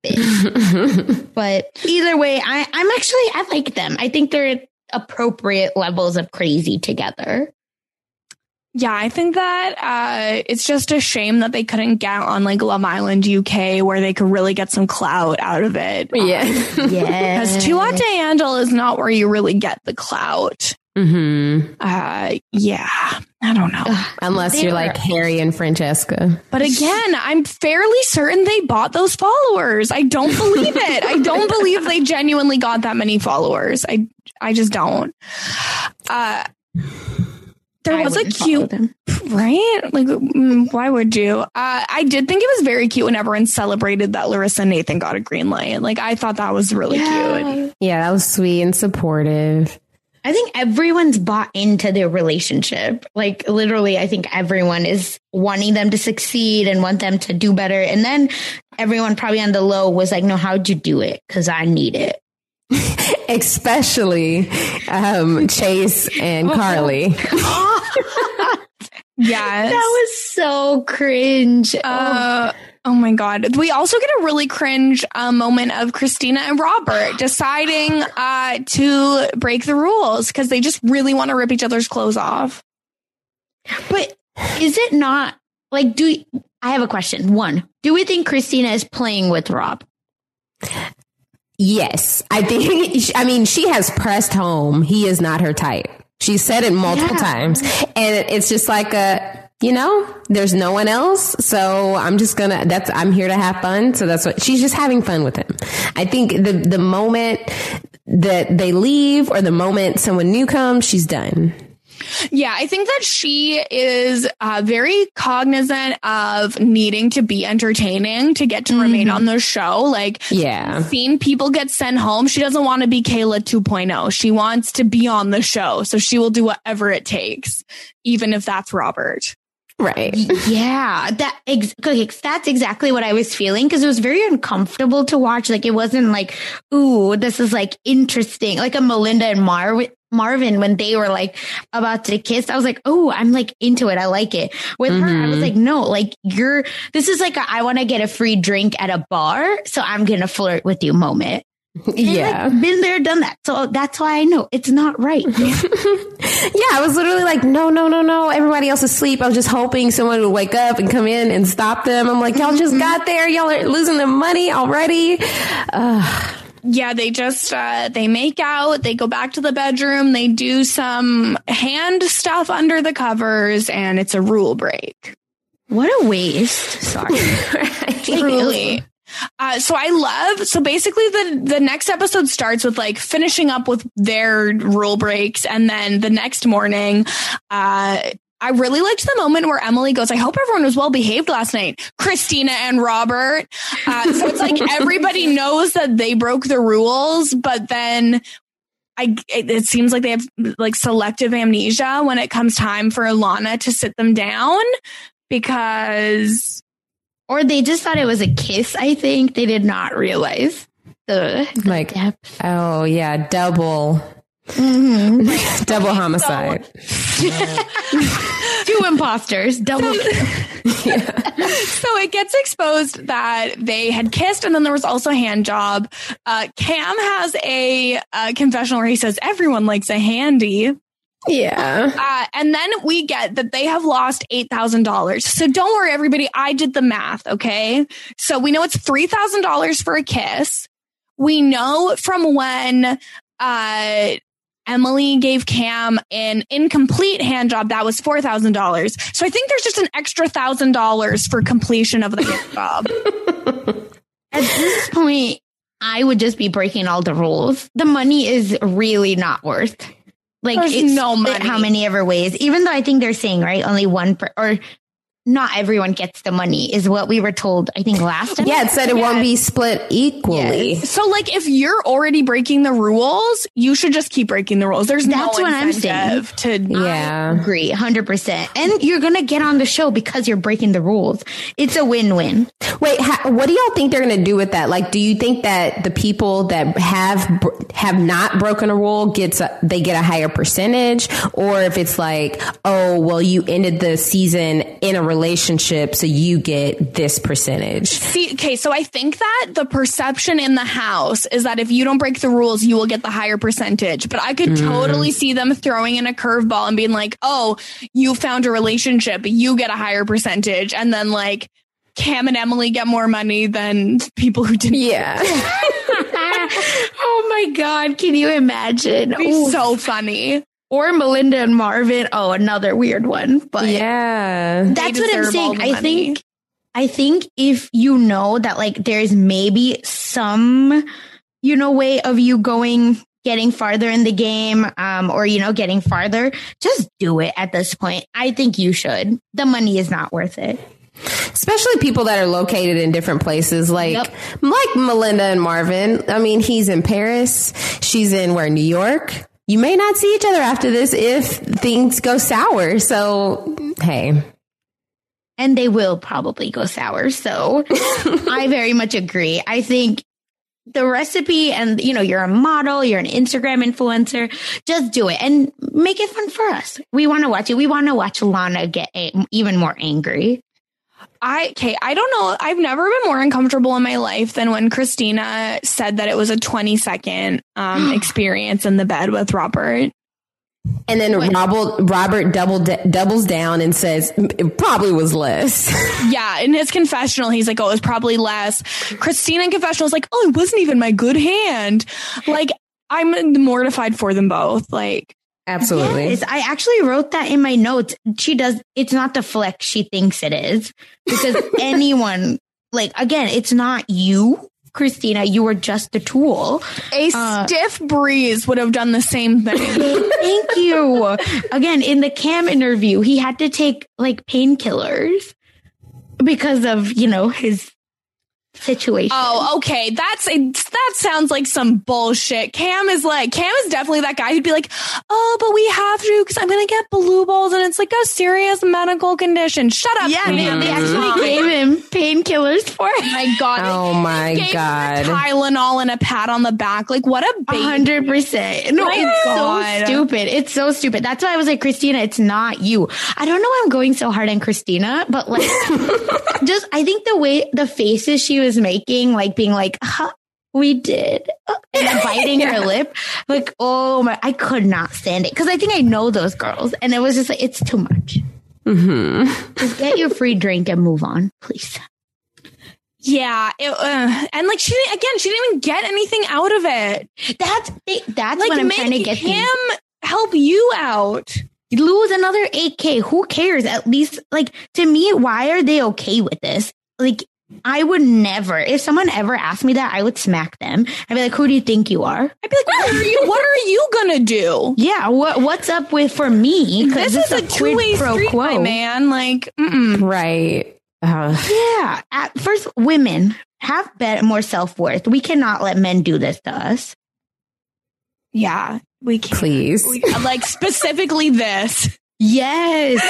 bit. But either way, I, I'm actually, I like them. I think they're at appropriate levels of crazy together. Yeah, I think that uh, it's just a shame that they couldn't get on like Love Island U K where they could really get some clout out of it. Yeah. Yeah. Because Too Hot to Handle is not where you really get the clout. Mm-hmm. Uh, yeah, I don't know. Unless They you're were- like Harry and Francesca. But again, I'm fairly certain they bought those followers. I don't believe it. I don't believe they genuinely got that many followers. I I just don't. Uh, There I was a wouldn't follow cute, them. right? Like, mm, why would you? Uh, I did think it was very cute when everyone celebrated that Larissa and Nathan got a green light. Like, I thought that was really Yeah. cute. Yeah, that was sweet and supportive. I think everyone's bought into their relationship. Like literally, I think everyone is wanting them to succeed and want them to do better. And then everyone probably on the low was like, no, how'd you do it? Because I need it. Especially um, Chase and Carly. Yes. That was so cringe. Uh, oh my God. We also get a really cringe uh, moment of Christina and Robert deciding uh, to break the rules because they just really want to rip each other's clothes off. But is it not like, do I have a question? One, do we think Christina is playing with Rob? Yes, I think, I mean, she has pressed home. He is not her type. She said it multiple Yeah. times. And it's just like a, you know, there's no one else. So I'm just gonna, that's, I'm here to have fun. So that's what, she's just having fun with him. I think the, the moment that they leave or the moment someone new comes, she's done. Yeah, I think that she is uh, very cognizant of needing to be entertaining to get to mm-hmm. remain on the show. Like, yeah, seeing people get sent home. She doesn't want to be Kayla two point oh. She wants to be on the show. So she will do whatever it takes, even if that's Robert. Right. Yeah, that ex- okay, that's exactly what I was feeling because it was very uncomfortable to watch. Like it wasn't like, ooh, this is like interesting. Like a Melinda and Mar- Marvin when they were like about to kiss, I was like, oh, I'm like into it. I like it. With mm-hmm. her, I was like, no, like you're. This is like a, I want to get a free drink at a bar, so I'm gonna flirt with you moment. Yeah. Like, been there, done that. So that's why I know it's not right. Yeah, I was literally like, no, no, no, no. Everybody else is asleep. I was just hoping someone would wake up and come in and stop them. I'm like, y'all just got there. Y'all are losing the money already. Uh, yeah, they just, uh, they make out. They go back to the bedroom. They do some hand stuff under the covers and it's a rule break. What a waste. Sorry. Truly. Uh, so I love, so basically the, the next episode starts with like finishing up with their rule breaks. And then the next morning, uh, I really liked the moment where Emily goes, I hope everyone was well behaved last night. Christina and Robert. Uh, so it's like everybody knows that they broke the rules, but then I, it, it seems like they have like selective amnesia when it comes time for Alana to sit them down because... Or they just thought it was a kiss, I think. They did not realize the like, depth. Oh, yeah, double. Mm-hmm. Double homicide. So, two imposters. Double. Yeah. So it gets exposed that they had kissed and then there was also a hand job. Uh, Cam has a, a confessional where he says, everyone likes a handy. Yeah. Uh, and then we get that they have lost eight thousand dollars. So don't worry, everybody. I did the math. Okay. So we know it's three thousand dollars for a kiss. We know from when uh, Emily gave Cam an incomplete hand job, that was four thousand dollars. So I think there's just an extra one thousand dollars for completion of the hand job. At this point, I would just be breaking all the rules. The money is really not worth. Like, There's it's no money. How many ever ways, even though I think they're saying, right, only one per, or not everyone gets the money is what we were told, I think last time. Yeah, it said it yeah. won't be split equally. Yes. So like if you're already breaking the rules, you should just keep breaking the rules. There's That's no what I'm saying. to yeah. I agree one hundred percent. And you're going to get on the show because you're breaking the rules. It's a win-win. Wait, ha- what do y'all think they're going to do with that? Like, do you think that the people that have have not broken a rule gets a, they get a higher percentage, or if it's like, oh, well, you ended the season in a relationship, so you get this percentage? See, okay, so I think that the perception in the house is that if you don't break the rules, you will get the higher percentage. But I could mm. totally see them throwing in a curveball and being like, oh, you found a relationship, you get a higher percentage, and then like Cam and Emily get more money than people who didn't. Yeah. Oh my God. Can you imagine? It'd be Ooh. so funny. Or Melinda and Marvin. Oh, another weird one. But yeah, that's what I'm saying. I think, I think if you know that like there's maybe some, you know, way of you going getting farther in the game, um, or, you know, getting farther, just do it at this point. I think you should. The money is not worth it. Especially people that are located in different places, like yep. like Melinda and Marvin. I mean, he's in Paris. She's in where, New York. You may not see each other after this if things go sour. So, hey. And they will probably go sour. So I very much agree. I think the recipe, and, you know, you're a model, you're an Instagram influencer, just do it and make it fun for us. We want to watch it. We want to watch Lana get a- even more angry. I, okay, I don't know. I've never been more uncomfortable in my life than when Christina said that it was a twenty second um, experience in the bed with Robert. And then Robert, Robert double, doubles down and says it probably was less. Yeah. In his confessional, he's like, oh, it was probably less. Christina in confessional is like, oh, it wasn't even my good hand. Like, I'm mortified for them both. Like, absolutely. Yes, I actually wrote that in my notes. She does. It's not the flex she thinks it is, because anyone, like, again, it's not you, Christina. You were just a tool. A uh, stiff breeze would have done the same thing. Thank you. Again, in the Cam interview, he had to take like painkillers because of, you know, his situation. Oh, okay. That's a, that sounds like some bullshit. Cam is like, Cam is definitely that guy who'd be like, oh, but we have to because I'm going to get blue balls and it's like a serious medical condition. Shut up. Yeah, man. They actually gave him painkillers for it. Oh my God. Oh my gave God. Him a Tylenol and a pat on the back. Like, what a baby. one hundred percent. No, my it's God. so stupid. It's so stupid. That's why I was like, Christina, it's not you. I don't know why I'm going so hard on Christina, but like, just, I think the way, the faces she was making, like being like, huh, we did, and biting yeah. her lip, like, oh my, I could not stand it, because I think I know those girls, and it was just like, it's too much. Mm-hmm. Just get your free drink and move on, please. Yeah, it, uh, and like she didn't, again, she didn't even get anything out of it. That's that's like, what I'm trying to get him these. Help you out. Lose another eight K. Who cares? At least, like, to me, why are they okay with this? Like, I would never, if someone ever asked me that, I would smack them. I'd be like, who do you think you are? I'd be like, what are you, what are you gonna do? Yeah, what what's up with, for me? This is a two-way street, my man. Like, mm-mm. Right. Uh. Yeah. At first, women have better, more self-worth. We cannot let men do this to us. Yeah, we can't. Please. We, like, specifically this. Yes.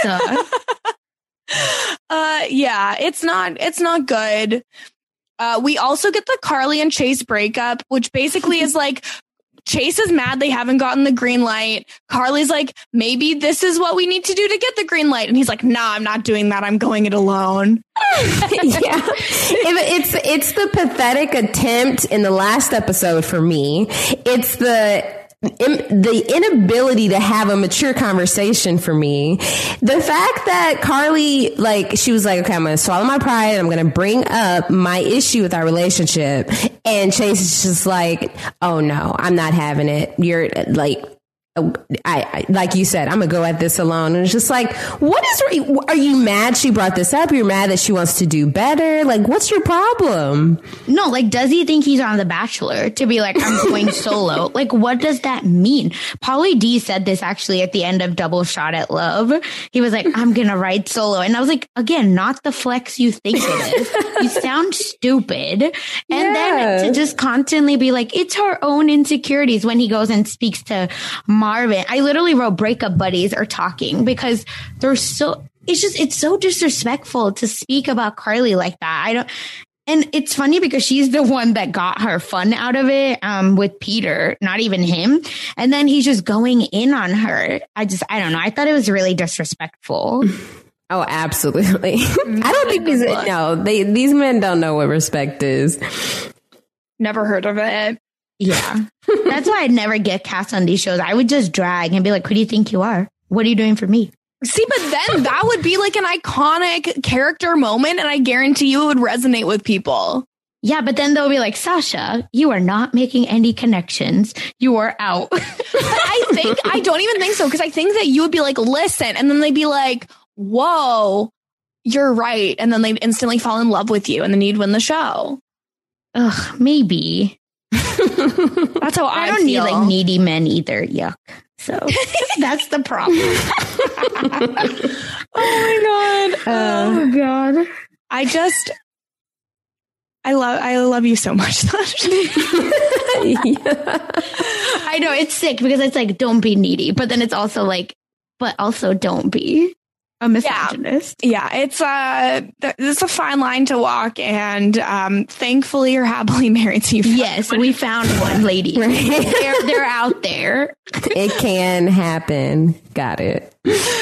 uh, yeah, it's not, it's not good. Uh, we also get the Carly and Chase breakup, which basically is like, Chase is mad they haven't gotten the green light. Carly's like, maybe this is what we need to do to get the green light. And he's like, nah, I'm not doing that. I'm going it alone. Yeah. It's, it's the pathetic attempt in the last episode for me. It's the, the inability to have a mature conversation for me. The fact that Carly, like, she was like, okay, I'm going to swallow my pride. I'm going to bring up my issue with our relationship. And Chase is just like, oh no, I'm not having it. You're like, I, I like you said, I'm gonna go at this alone. And it's just like, what is, are you mad she brought this up? You're mad that she wants to do better? Like, what's your problem? No, like, does he think he's on The Bachelor to be like, I'm going solo? Like, what does that mean? Pauly D said this actually at the end of Double Shot at Love. He was like, I'm gonna ride solo. And I was like, again, not the flex you think it is. You sound stupid. And yeah. then to just constantly be like, it's her own insecurities when he goes and speaks to Marvin. I literally wrote breakup buddies are talking, because they're so, it's just, it's so disrespectful to speak about Carly like that. I don't, and it's funny because she's the one that got her fun out of it, um, with Peter, not even him. And then he's just going in on her. I just, I don't know. I thought it was really disrespectful. Oh, absolutely. I don't think these, no, they, these men don't know what respect is. Never heard of it. Yeah. That's why I'd never get cast on these shows. I would just drag and be like, who do you think you are? What are you doing for me? See, but then that would be like an iconic character moment, and I guarantee you it would resonate with people. Yeah, but then they'll be like, Sasha, you are not making any connections. You are out. I think, I don't even think so, because I think that you would be like, listen, and then they'd be like, whoa, you're right. And then they'd instantly fall in love with you, and then you'd win the show. Ugh, maybe. That's how I, I don't feel. need like needy men either. Yuck. So that's the problem. Oh my god. Uh, oh god. I just I love I love you so much. I know it's sick because it's like don't be needy, but then it's also like but also don't be a misogynist. Yeah, yeah, it's uh, th- it's a fine line to walk, and um, thankfully you're happily married. So you yes, we found one lady. they're, they're out there. It can happen. Got it.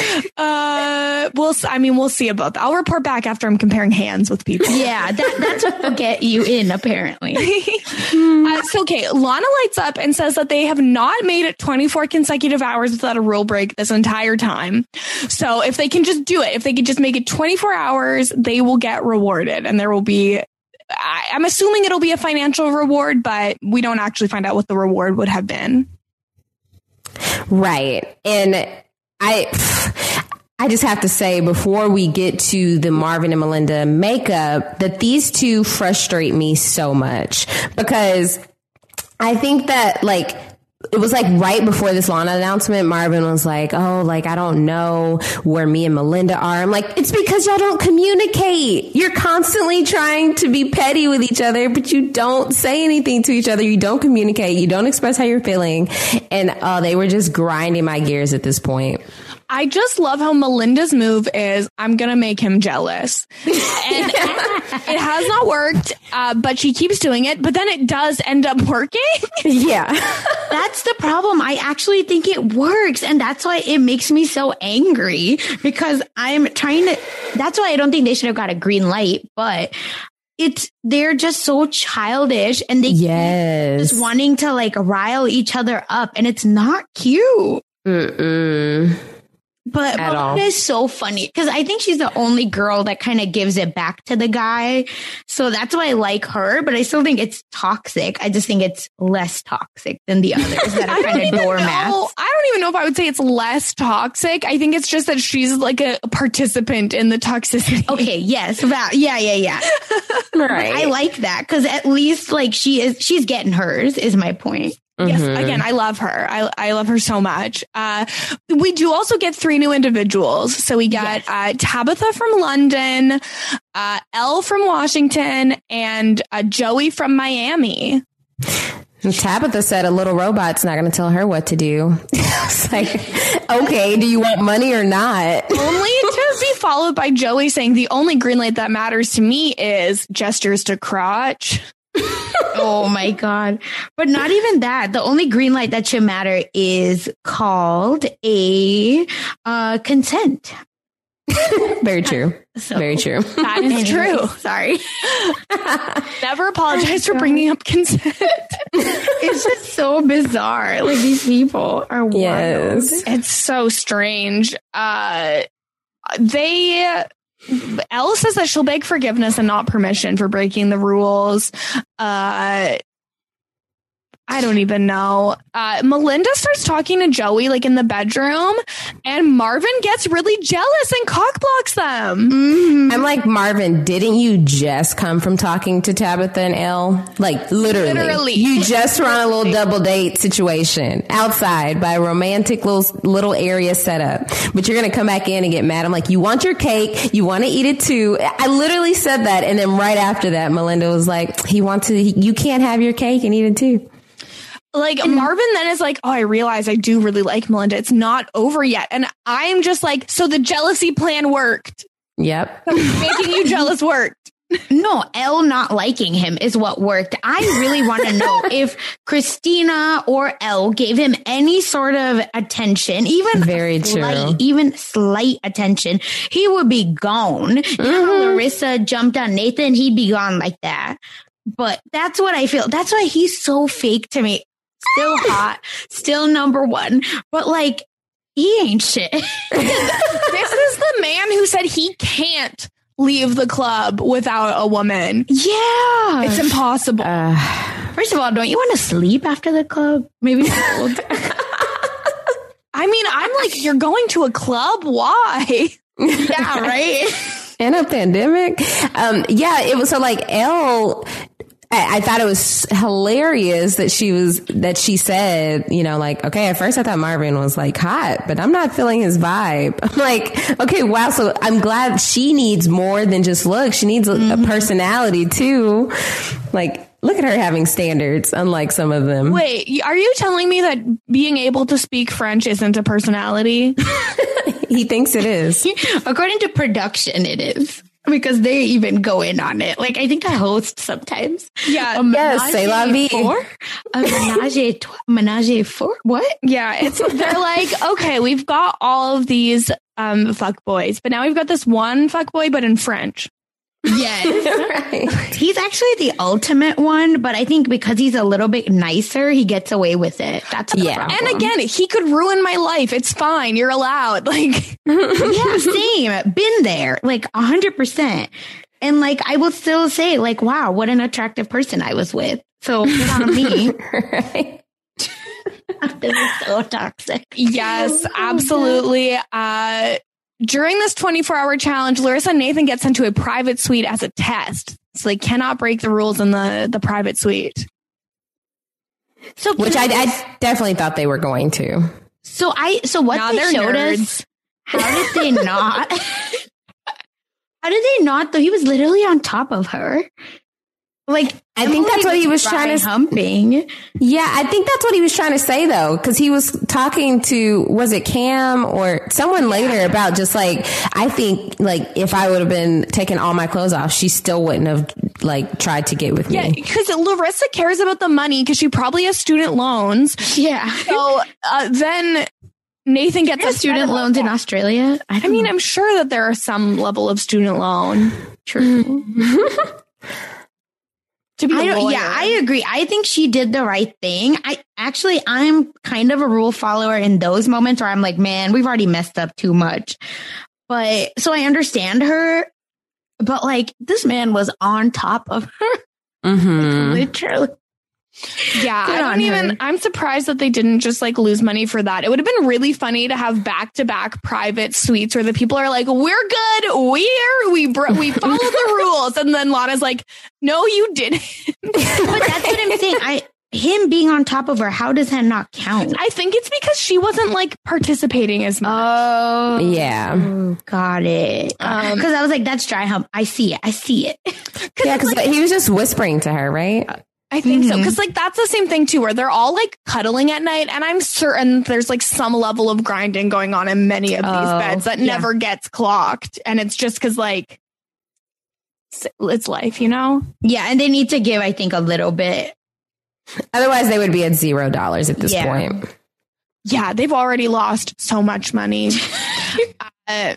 Uh, we'll. I mean, we'll see about that. I'll report back after I'm comparing hands with people. Yeah, that, that's what will get you in, apparently. uh, so, okay, Lana lights up and says that they have not made it twenty-four consecutive hours without a rule break this entire time. So, if they can just do it, if they can just make it twenty-four hours, they will get rewarded, and there will be. I, I'm assuming it'll be a financial reward, but we don't actually find out what the reward would have been. Right. And I I just have to say before we get to the Marvin and Melinda makeup that these two frustrate me so much because I think that like it was like right before this Lana announcement, Marvin was like, oh, like, I don't know where me and Melinda are. I'm like, it's because y'all don't communicate. You're constantly trying to be petty with each other, but you don't say anything to each other. You don't communicate. You don't express how you're feeling. And uh, they were just grinding my gears at this point. I just love how Melinda's move is, I'm going to make him jealous. And it has not worked, uh, but she keeps doing it. But then it does end up working. Yeah. That's the problem. I actually think it works. And that's why it makes me so angry because I'm trying to. That's why I don't think they should have got a green light. But it's they're just so childish and they yes. keep just wanting to like rile each other up. And it's not cute. Mm-mm. But Melinda is so funny because I think she's the only girl that kind of gives it back to the guy. So that's why I like her. But I still think it's toxic. I just think it's less toxic than the others that are kind of doormats. Know, I don't even know if I would say it's less toxic. I think it's just that she's like a participant in the toxicity. Okay. Yes. That, yeah. Yeah. Yeah. Right. I like that because at least like she is, she's getting hers is my point. Yes, again, I love her. I I love her so much. Uh, we do also get three new individuals. So we got yes. uh, Tabitha from London, uh, Elle from Washington, and uh, Joey from Miami. And Tabitha said a little robot's not going to tell her what to do. It's like, okay, do you want money or not? Only to be followed by Joey saying the only green light that matters to me is gestures to crotch. Oh my God. But not even that. The only green light that should matter is called a uh, consent. Very true. So, Very true. That is anyway, true. Sorry. Never apologize oh for bringing up consent. It's just so bizarre. Like these people are wild. Yes. It's so strange. Uh, they... Elle says that she'll beg forgiveness and not permission for breaking the rules. Uh, I don't even know. Uh, Melinda starts talking to Joey like in the bedroom, and Marvin gets really jealous and cockblocks them. Mm-hmm. I'm like, Marvin, didn't you just come from talking to Tabitha and Elle? Like literally, literally. You just were on a little double date situation outside by a romantic little little area set up, but you're gonna come back in and get mad. I'm like, you want your cake, you want to eat it too. I literally said that, and then right after that, Melinda was like, he wants to. He, you can't have your cake and eat it too. Like Marvin then is like, oh, I realize I do really like Melinda. It's not over yet. And I'm just like, so the jealousy plan worked. Yep. Making you jealous worked. No, Elle not liking him is what worked. I really want to know if Christina or Elle gave him any sort of attention, even very slight, true, even slight attention, he would be gone. Mm-hmm. You know, Larissa jumped on Nathan, he'd be gone like that. But that's what I feel. That's why he's so fake to me. Still hot, still number one, but like he ain't shit. This is the man who said he can't leave the club without a woman. Yeah, it's impossible. Uh, First of all, don't you want to sleep after the club? Maybe. I mean, I'm like, you're going to a club? Why? Yeah, right. In a pandemic, um, yeah, it was so like Elle. I, I thought it was hilarious that she was, that she said, you know, like, okay, at first I thought Marvin was like hot, but I'm not feeling his vibe. I'm like, okay, wow. So I'm glad she needs more than just looks. She needs a, mm-hmm. a personality too. Like, look at her having standards, unlike some of them. Wait, are you telling me that being able to speak French isn't a personality? He thinks it is. According to production, it is. Because they even go in on it. Like, I think I host sometimes. Yeah. A yes, c'est la vie. Four? A menage a trois, menage a four? What? Yeah. It's, they're like, okay, we've got all of these um, fuck boys, but now we've got this one fuck boy, but in French. Yes. Right. He's actually the ultimate one, but I think because he's a little bit nicer, he gets away with it. That's the yeah. problem. And again, he could ruin my life. It's fine. You're allowed. Like, yeah, same. Been there, like a hundred percent. And like, I will still say, like, wow, what an attractive person I was with. So good on me. Right. This is so toxic. Yes, absolutely. Uh, During this twenty-four hour challenge, Larissa and Nathan get sent to a private suite as a test. So they cannot break the rules in the, the private suite. So, Which I, I definitely thought they were going to. So I, so what no, they showed nerds. us, how did they not? How did they not, though? He was literally on top of her. Like, I think that's what he was trying to humping. Yeah, I think that's what he was trying to say though, because he was talking to, was it Cam or someone later about just like, I think like if I would have been taking all my clothes off, she still wouldn't have like tried to get with me. Yeah, because Larissa cares about the money because she probably has student loans. Yeah. So uh, then Nathan gets a student loans that. in Australia. I, I mean, know. I'm sure that there are some level of student loan. True. To be I don't, yeah, I agree. I think she did the right thing. I actually, I'm kind of a rule follower in those moments where I'm like, man, we've already messed up too much. But so I understand her, but like this man was on top of her. Mm-hmm. Like, literally. Yeah, Good I don't even, her. I'm surprised that they didn't just like lose money for that. It would have been really funny to have back to back private suites where the people are like, we're good. We're, we, bro- we follow the rules. And then Lana's like, no, you didn't. But that's what I'm saying. I, him being on top of her, how does that not count? I think it's because she wasn't like participating as much. Oh, yeah. Oh, got it. Because um, I was like, that's dry hump. I see it. I see it. Yeah, because like, he was just whispering to her, right? I think mm-hmm. so. Because like that's the same thing too, where they're all like cuddling at night. And I'm certain there's like some level of grinding going on in many of these oh, beds that yeah. never gets clocked. And it's just because like it's life, you know? Yeah. And they need to give, I think, a little bit. Otherwise, they would be at zero dollars at this yeah. point. Yeah. They've already lost so much money. uh,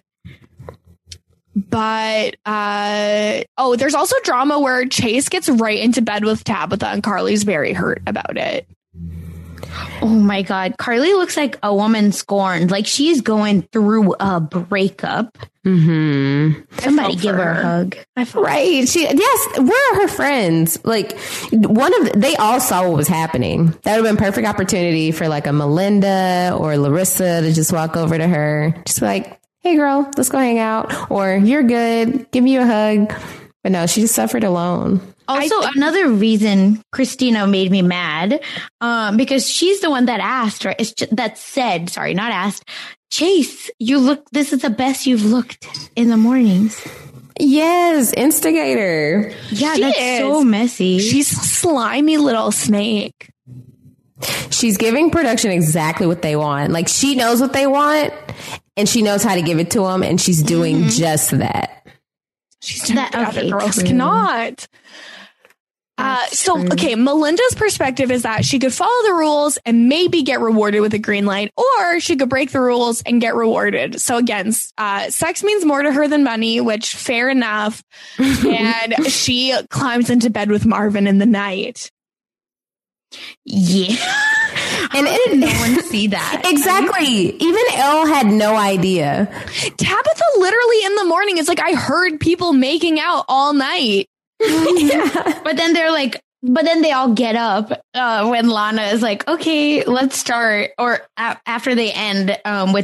But, uh, oh, there's also drama where Chase gets right into bed with Tabitha and Carly's very hurt about it. Oh my God. Carly looks like a woman scorned. Like she's going through a breakup. Mm-hmm. Somebody give her. her a hug. Right. She, yes. Where are her friends? Like one of, the, they all saw what was happening. That would have been perfect opportunity for like a Melinda or Larissa to just walk over to her. Just like, hey girl, let's go hang out. Or you're good. Give you a hug. But no, she just suffered alone. Also, th- another reason Christina made me mad, um, because she's the one that asked, right? It's just, that said, sorry, not asked, Chase, you look, this is the best you've looked in the mornings. Yes, instigator. Yeah, she that's is. so messy. She's a slimy little snake. She's giving production exactly what they want. Like she knows what they want and she knows how to give it to them. And she's doing mm-hmm. just that. She's doing that. Okay, other girls true. Cannot. Uh, so, true. okay, Melinda's perspective is that she could follow the rules and maybe get rewarded with a green light, or she could break the rules and get rewarded. So again, uh, sex means more to her than money, which fair enough. And she climbs into bed with Marvin in the night. Yeah. And How did no one see that? Exactly. Even Elle had no idea. Tabitha literally in the morning is like, I heard people making out all night. Yeah. But then they're like, but then they all get up uh, when Lana is like, okay, let's start. Or a- after they end um, with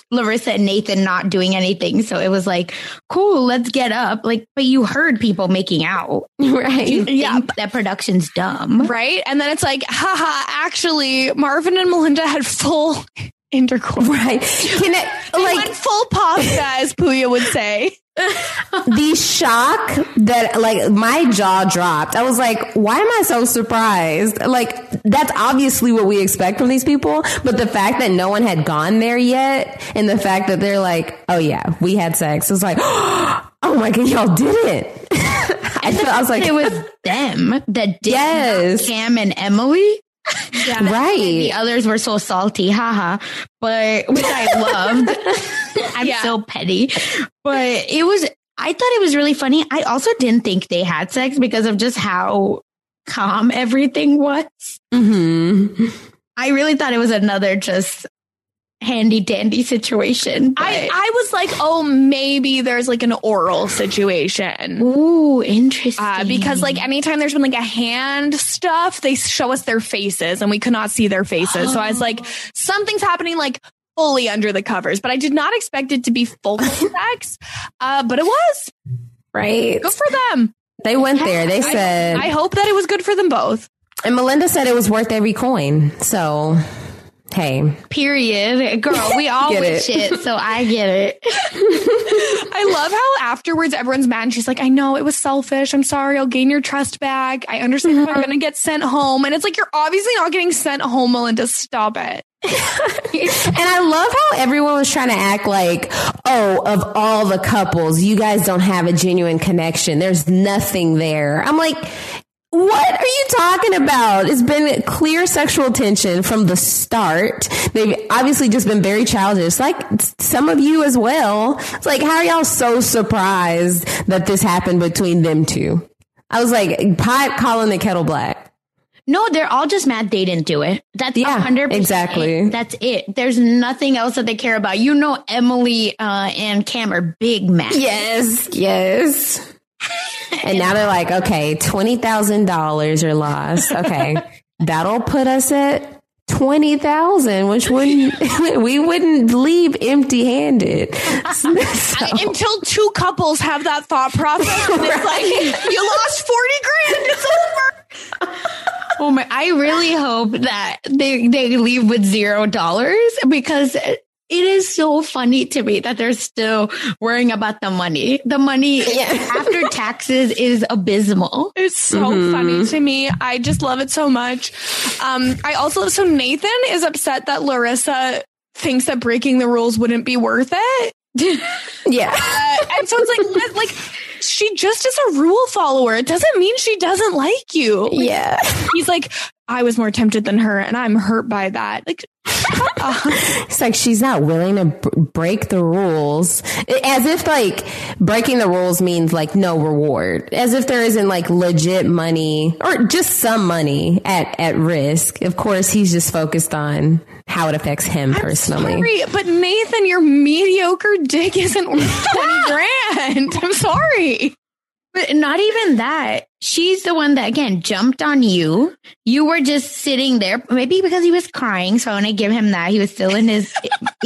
Larissa and Nathan not doing anything. So it was like, cool, let's get up. Like, but you heard people making out. Right. You think Yeah. that production's dumb. Right? And then it's like, haha, actually, Marvin and Melinda had full intercourse. Right. Can it, They like, went full pasta, as Puya would say. the shock that, like, my jaw dropped. I was like, why am I so surprised? Like, that's obviously what we expect from these people. But the fact that no one had gone there yet, and the fact that they're like, oh yeah, we had sex. It was like, oh my God, y'all did it. I, felt, I was like, It was them that did, Yes. not Cam and Emily. right. The others were so salty, haha. But which I loved. I'm Yeah. so petty. But it was I thought it was really funny. I also didn't think they had sex because of just how calm everything was. Mm-hmm. I really thought it was another just handy dandy situation. But... I, I was like, oh, maybe there's like an oral situation. Ooh, interesting. Uh, because like anytime there's been like a hand stuff, they show us their faces and we could not see their faces. So I was like, something's happening like fully under the covers, but I did not expect it to be full sex. Uh, but it was. Right. Good for them. They went there. They said, I hope that it was good for them both. and Melinda said it was worth every coin. So, hey. Period. Girl, we all Get with it. shit, so I get it. I love how afterwards everyone's mad and she's like, I know it was selfish. I'm sorry. I'll gain your trust back. I understand if I'm going to get sent home. And it's like, you're obviously not getting sent home, Melinda. Stop it. And I love how everyone was trying to act like, oh, of all the couples, you guys don't have a genuine connection. There's nothing there. I'm like, what are you talking about? It's been clear sexual tension from the start. They've obviously just been very childish, like some of you as well. It's like, how are y'all so surprised that this happened between them two? I was like, pot calling the kettle black. No, they're all just mad they didn't do it. That's Yeah, one hundred percent exactly. it. That's it. There's nothing else that they care about. You know, Emily uh, and Cam are big mad. Yes, yes. And now they're like, okay, twenty thousand dollars are lost. Okay, that'll put us at twenty thousand, which wouldn't, we wouldn't leave empty handed. So, Until two couples have that thought process. And it's like, you lost forty grand. It's over. Oh my! I really hope that they they leave with zero dollars because it is so funny to me that they're still worrying about the money. The money after taxes is abysmal. It's so funny to me. I just love it so much. Um, I also, so Nathan is upset that Larissa thinks that breaking the rules wouldn't be worth it. yeah. Uh, and so it's like, like, she just is a rule follower. It doesn't mean she doesn't like you. Like, Yeah. he's like, I was more tempted than her and I'm hurt by that. Like, uh, It's like she's not willing to b- break the rules. As if like breaking the rules means like no reward. As if there isn't like legit money or just some money at, at risk. Of course, he's just focused on how it affects him personally. sorry, but Nathan, your mediocre dick isn't worth twenty grand. I'm sorry. But not even that. She's the one that, again, jumped on you. You were just sitting there, maybe because he was crying. So I want to give him that. He was still in his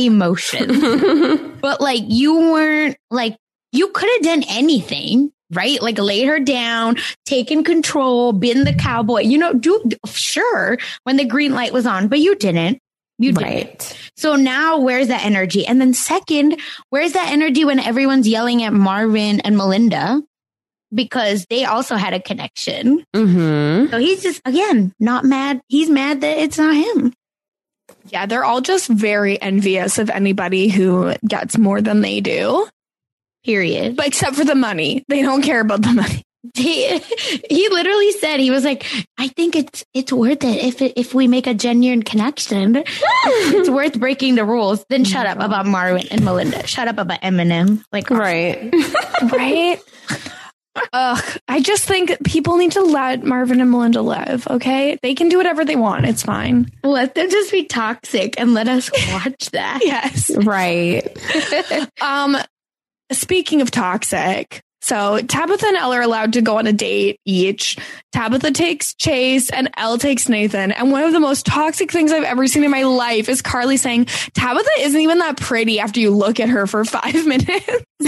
emotion. But like, you weren't like, you could have done anything, right? Like laid her down, taken control, been the cowboy, you know, do sure when the green light was on, but you didn't. You didn't. Right. So now where's that energy? And then second, where's that energy when everyone's yelling at Marvin and Melinda? Because they also had a connection. Mm-hmm. So he's just, again, not mad. He's mad that it's not him. Yeah, they're all just very envious of anybody who gets more than they do. Period. But except for the money. They don't care about the money. He, he literally said, he was like, I think it's it's worth it if it, if we make a genuine connection. It's worth breaking the rules. Then shut up about Marvin and Melinda. Shut up about Eminem. Like, Right. Right? Ugh, I just think people need to let Marvin and Melinda live, okay? They can do whatever they want. It's fine. let them just be toxic and let us watch that. Yes. Right. Um, speaking of toxic, So Tabitha and Elle are allowed to go on a date each. Tabitha takes Chase and Elle takes Nathan. And one of the most toxic things I've ever seen in my life is Carly saying, Tabitha isn't even that pretty after you look at her for five minutes.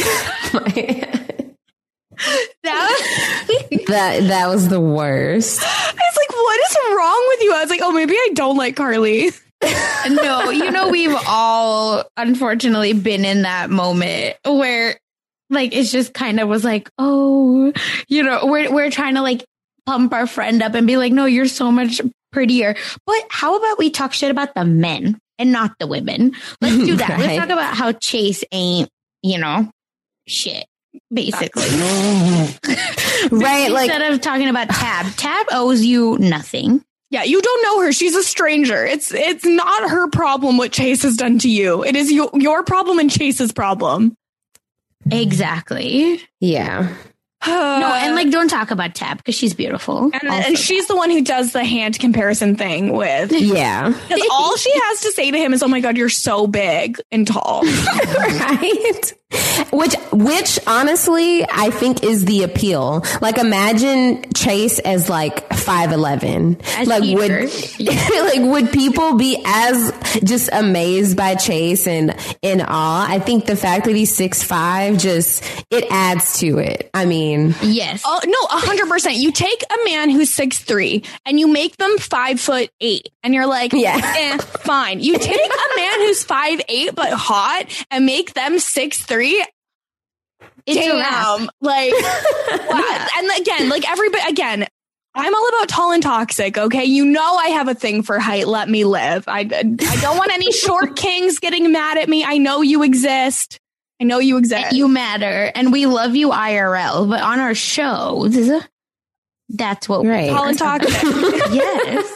that, that that was the worst. I was like, what is wrong with you? I was like, oh, maybe I don't like Carly. No, you know, we've all unfortunately been in that moment where like it's just kind of was like, oh, you know, we're we're trying to like pump our friend up and be like, no, you're so much prettier. But how about we talk shit about the men and not the women? Let's do that. Right. Let's talk about how Chase ain't, you know, shit. Basically. Right. Like, instead of talking about Tab, Tab owes you nothing. Yeah, you don't know her. She's a stranger. It's it's not her problem what Chase has done to you. It is your, your problem and Chase's problem. Exactly. Yeah. No, and like, don't talk about Tab because she's beautiful. And, and she's the one who does the hand comparison thing with. Yeah. Because all she has to say to him is, oh my God, you're so big and tall. Right. Which, which honestly, I think is the appeal. Like, imagine Chase as like five eleven. Like, would, like, would people be as just amazed by Chase and in awe? I think the fact that he's six five just, it adds to it. I mean, yes. Oh, no, a hundred percent. You take a man who's six three and you make them five foot eight and you're like, yeah, eh, fine. You take a man who's five eight but hot and make them six three. It's Damn. Like, wow. And again, like everybody, again, I'm all about tall and toxic. Okay. You know, I have a thing for height. Let me live. I, I don't want any short kings getting mad at me. I know you exist. I know you exist. And you matter. And we love you I R L, but on our shows, that's what right. we're tall and toxic. Yes.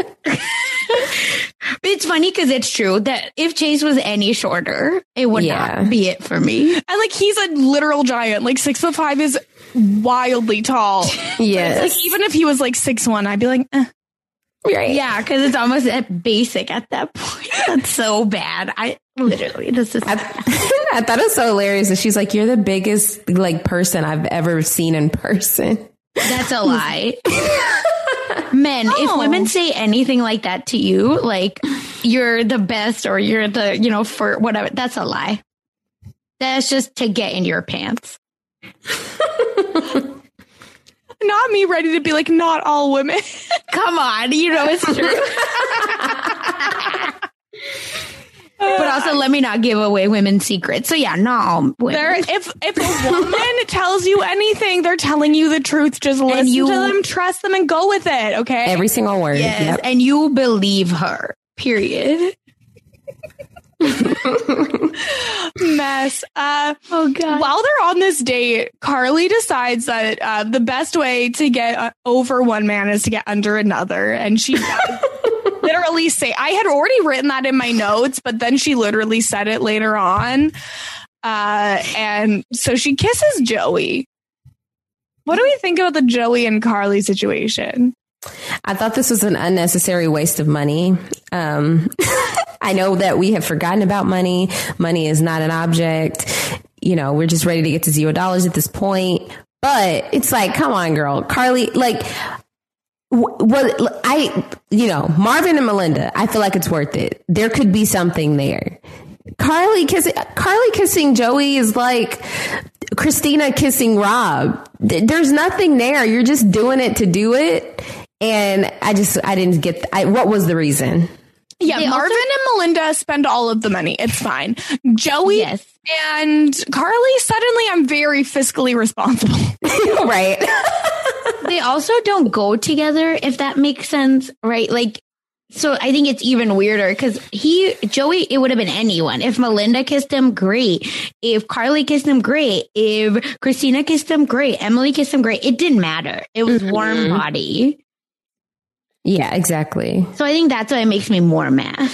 It's funny because it's true that if Chase was any shorter, it would yeah. not be it for me. And like, he's a literal giant. Like, six foot five is wildly tall. Yes. Like, even if he was like six one, I'd be like, eh. Right. Yeah, because it's almost basic at that point. That's so bad. I literally, this is. I, I thought it was so hilarious that she's like, "You're the biggest like person I've ever seen in person." That's a lie. Men, oh. If women say anything like that to you, like you're the best or you're the, you know, for whatever, that's a lie. That's just to get in your pants. Not me ready to be like, not all women. Come on, you know it's true. But also, let me not give away women's secrets. So yeah, not all women. There, if if a woman tells you anything, they're telling you the truth. Just listen you, to them, trust them, and go with it. Okay, every single word. Yes, yep. And you believe her. Period. Mess. Uh, oh God. While they're on this date, Carly decides that uh, the best way to get uh, over one man is to get under another, and she does literally say, I had already written that in my notes, but then she literally said it later on. Uh, and so she kisses Joey. What do we think about the Joey and Carly situation? I thought this was an unnecessary waste of money. Um, I know that we have forgotten about money. Money is not an object. You know, we're just ready to get to zero dollars at this point. But it's like, come on, girl. Carly, like, what I, you know, Marvin and Melinda, I feel like it's worth it. There could be something there. Carly kissing, Carly kissing Joey is like Christina kissing Rob. There's nothing there. You're just doing it to do it. And I just, I didn't get, I, what was the reason? Yeah, they Marvin also- and Melinda spend all of the money. It's fine. Joey yes. and Carly, suddenly I'm very fiscally responsible. Right. They also don't go together, if that makes sense, right? Like, so I think it's even weirder because he, Joey, it would have been anyone. If Melinda kissed him, great. If Carly kissed him, great. If Christina kissed him, great. Emily kissed him, great. It didn't matter. It was mm-hmm. warm body. Yeah, exactly. So I think that's why it makes me more mad.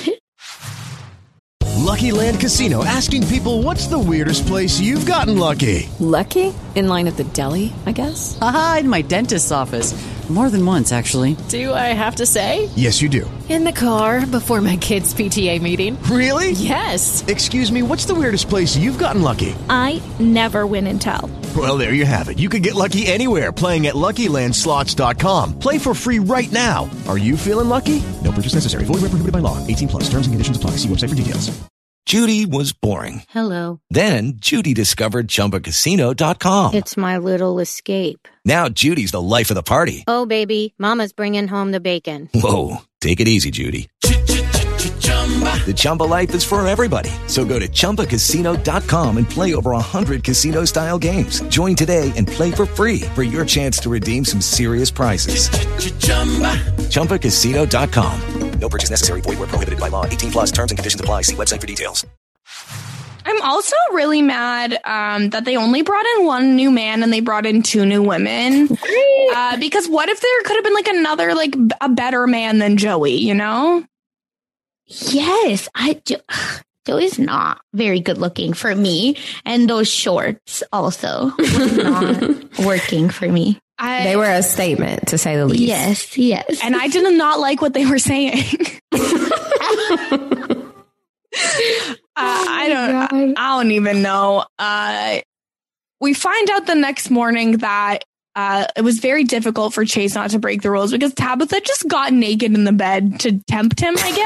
Lucky Land Casino, asking people, what's the weirdest place you've gotten lucky? Lucky? In line at the deli, I guess? Aha, in my dentist's office. More than once, actually. Do I have to say? Yes, you do. In the car before my kids' P T A meeting. Really? Yes. Excuse me, what's the weirdest place you've gotten lucky? I never win and tell. Well, there you have it. You can get lucky anywhere, playing at Lucky Land Slots dot com. Play for free right now. Are you feeling lucky? No purchase necessary. Void where prohibited by law. eighteen plus. Terms and conditions apply. See website for details. Judy was boring. Hello. Then Judy discovered Chumba Casino dot com. It's my little escape. Now Judy's the life of the party. Oh, baby, mama's bringing home the bacon. Whoa, take it easy, Judy. The Chumba life is for everybody. So go to Chumba Casino dot com and play over one hundred casino-style games. Join today and play for free for your chance to redeem some serious prizes. Chumba Casino dot com. No purchase necessary. Void where prohibited by law. eighteen plus. Terms and conditions apply. See website for details. I'm also really mad um, that they only brought in one new man and they brought in two new women. Uh, because what if there could have been like another, like a better man than Joey, you know? Yes, I jo- Joey's not very good looking for me, and those shorts also were not working for me. I, they were a statement, to say the least. Yes, yes, and I did not like what they were saying. uh, I don't. I, I don't even know. Uh, we find out the next morning that. Uh, it was very difficult for Chase not to break the rules because Tabitha just got naked in the bed to tempt him, I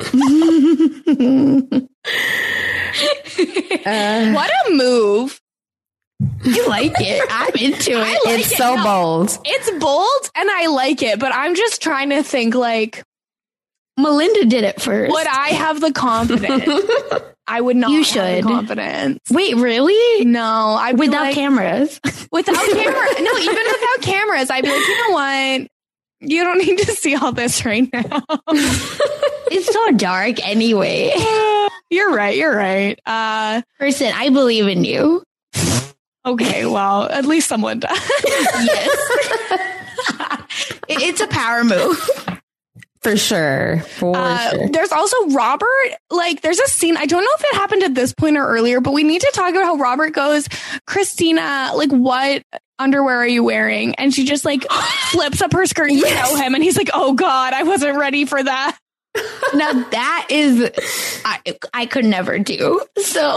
guess. uh, what a move. I like it. I'm into it. Like it's it. so no, bold. It's bold and I like it, but I'm just trying to think like... Melinda did it first. Would I have the confidence? I would not you have should. the confidence. Wait, really? No. I'd without like, cameras? Without cameras. No, even without cameras. I'd be like, you know what? You don't need to see all this right now. It's so dark anyway. Uh, you're right. You're right. Uh, Kristen, I believe in you. Okay, well, at least someone does. Yes. It's a power move. For sure. For uh, sure. There's also Robert. Like, there's a scene. I don't know if it happened at this point or earlier, but we need to talk about how Robert goes, Christina, like, what underwear are you wearing? And she just, like, flips up her skirt to yes. show him. And he's like, oh, God, I wasn't ready for that. Now, that is, I, I could never do. So...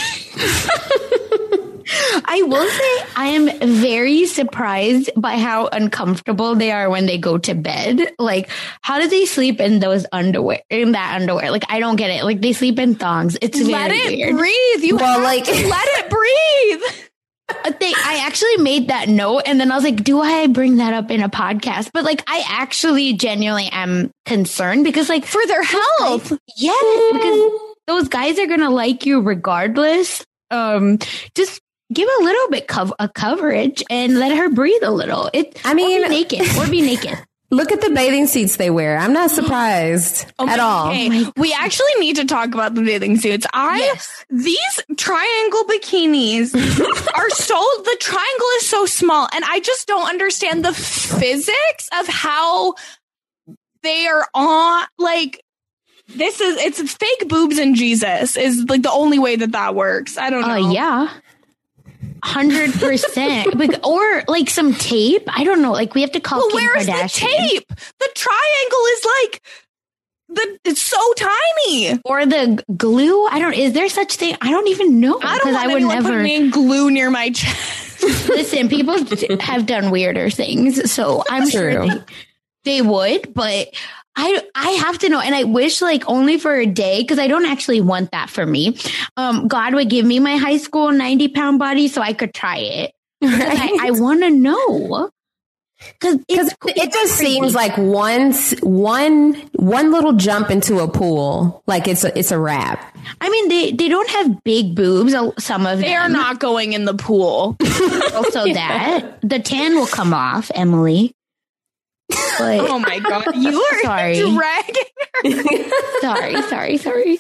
I will say I am very surprised by how uncomfortable they are when they go to bed. Like, how do they sleep in those underwear, in that underwear? Like, I don't get it. Like, they sleep in thongs. It's very let it weird. breathe. You well, have like, to let it breathe. They, I actually made that note, and then I was like, do I bring that up in a podcast? But, like, I actually genuinely am concerned because, like, for their health. Guys, yes, because those guys are going to like you regardless. Um, just give a little bit of a coverage and let her breathe a little. It, I mean, or be naked or be naked. Look at the bathing suits they wear. I'm not surprised oh at all. Okay. We actually need to talk about the bathing suits. I yes. These triangle bikinis are so, the triangle is so small, and I just don't understand the physics of how they are on, like, this is, it's fake boobs and Jesus is like the only way that that works. I don't know. Oh, uh, yeah. one hundred percent. Like, or like some tape. I don't know. Like, we have to call well, Kim where's Kardashian. The tape? The triangle is like, the it's so tiny. Or the glue. I don't, is there such thing? I don't even know. I don't want I would anyone never putting glue near my chest. Listen, people have done weirder things. So I'm True. sure they, they would, but I I have to know, and I wish like only for a day, because I don't actually want that for me. Um, God would give me my high school ninety pound body so I could try it. Right? I, I want to know, because it just crazy. Seems like one one one little jump into a pool, like it's a, it's a wrap. I mean, they they don't have big boobs. Some of they them are not going in the pool. Also, yeah. that the tan will come off, Emily. But, oh my God, you are sorry. dragging her. sorry, sorry, sorry.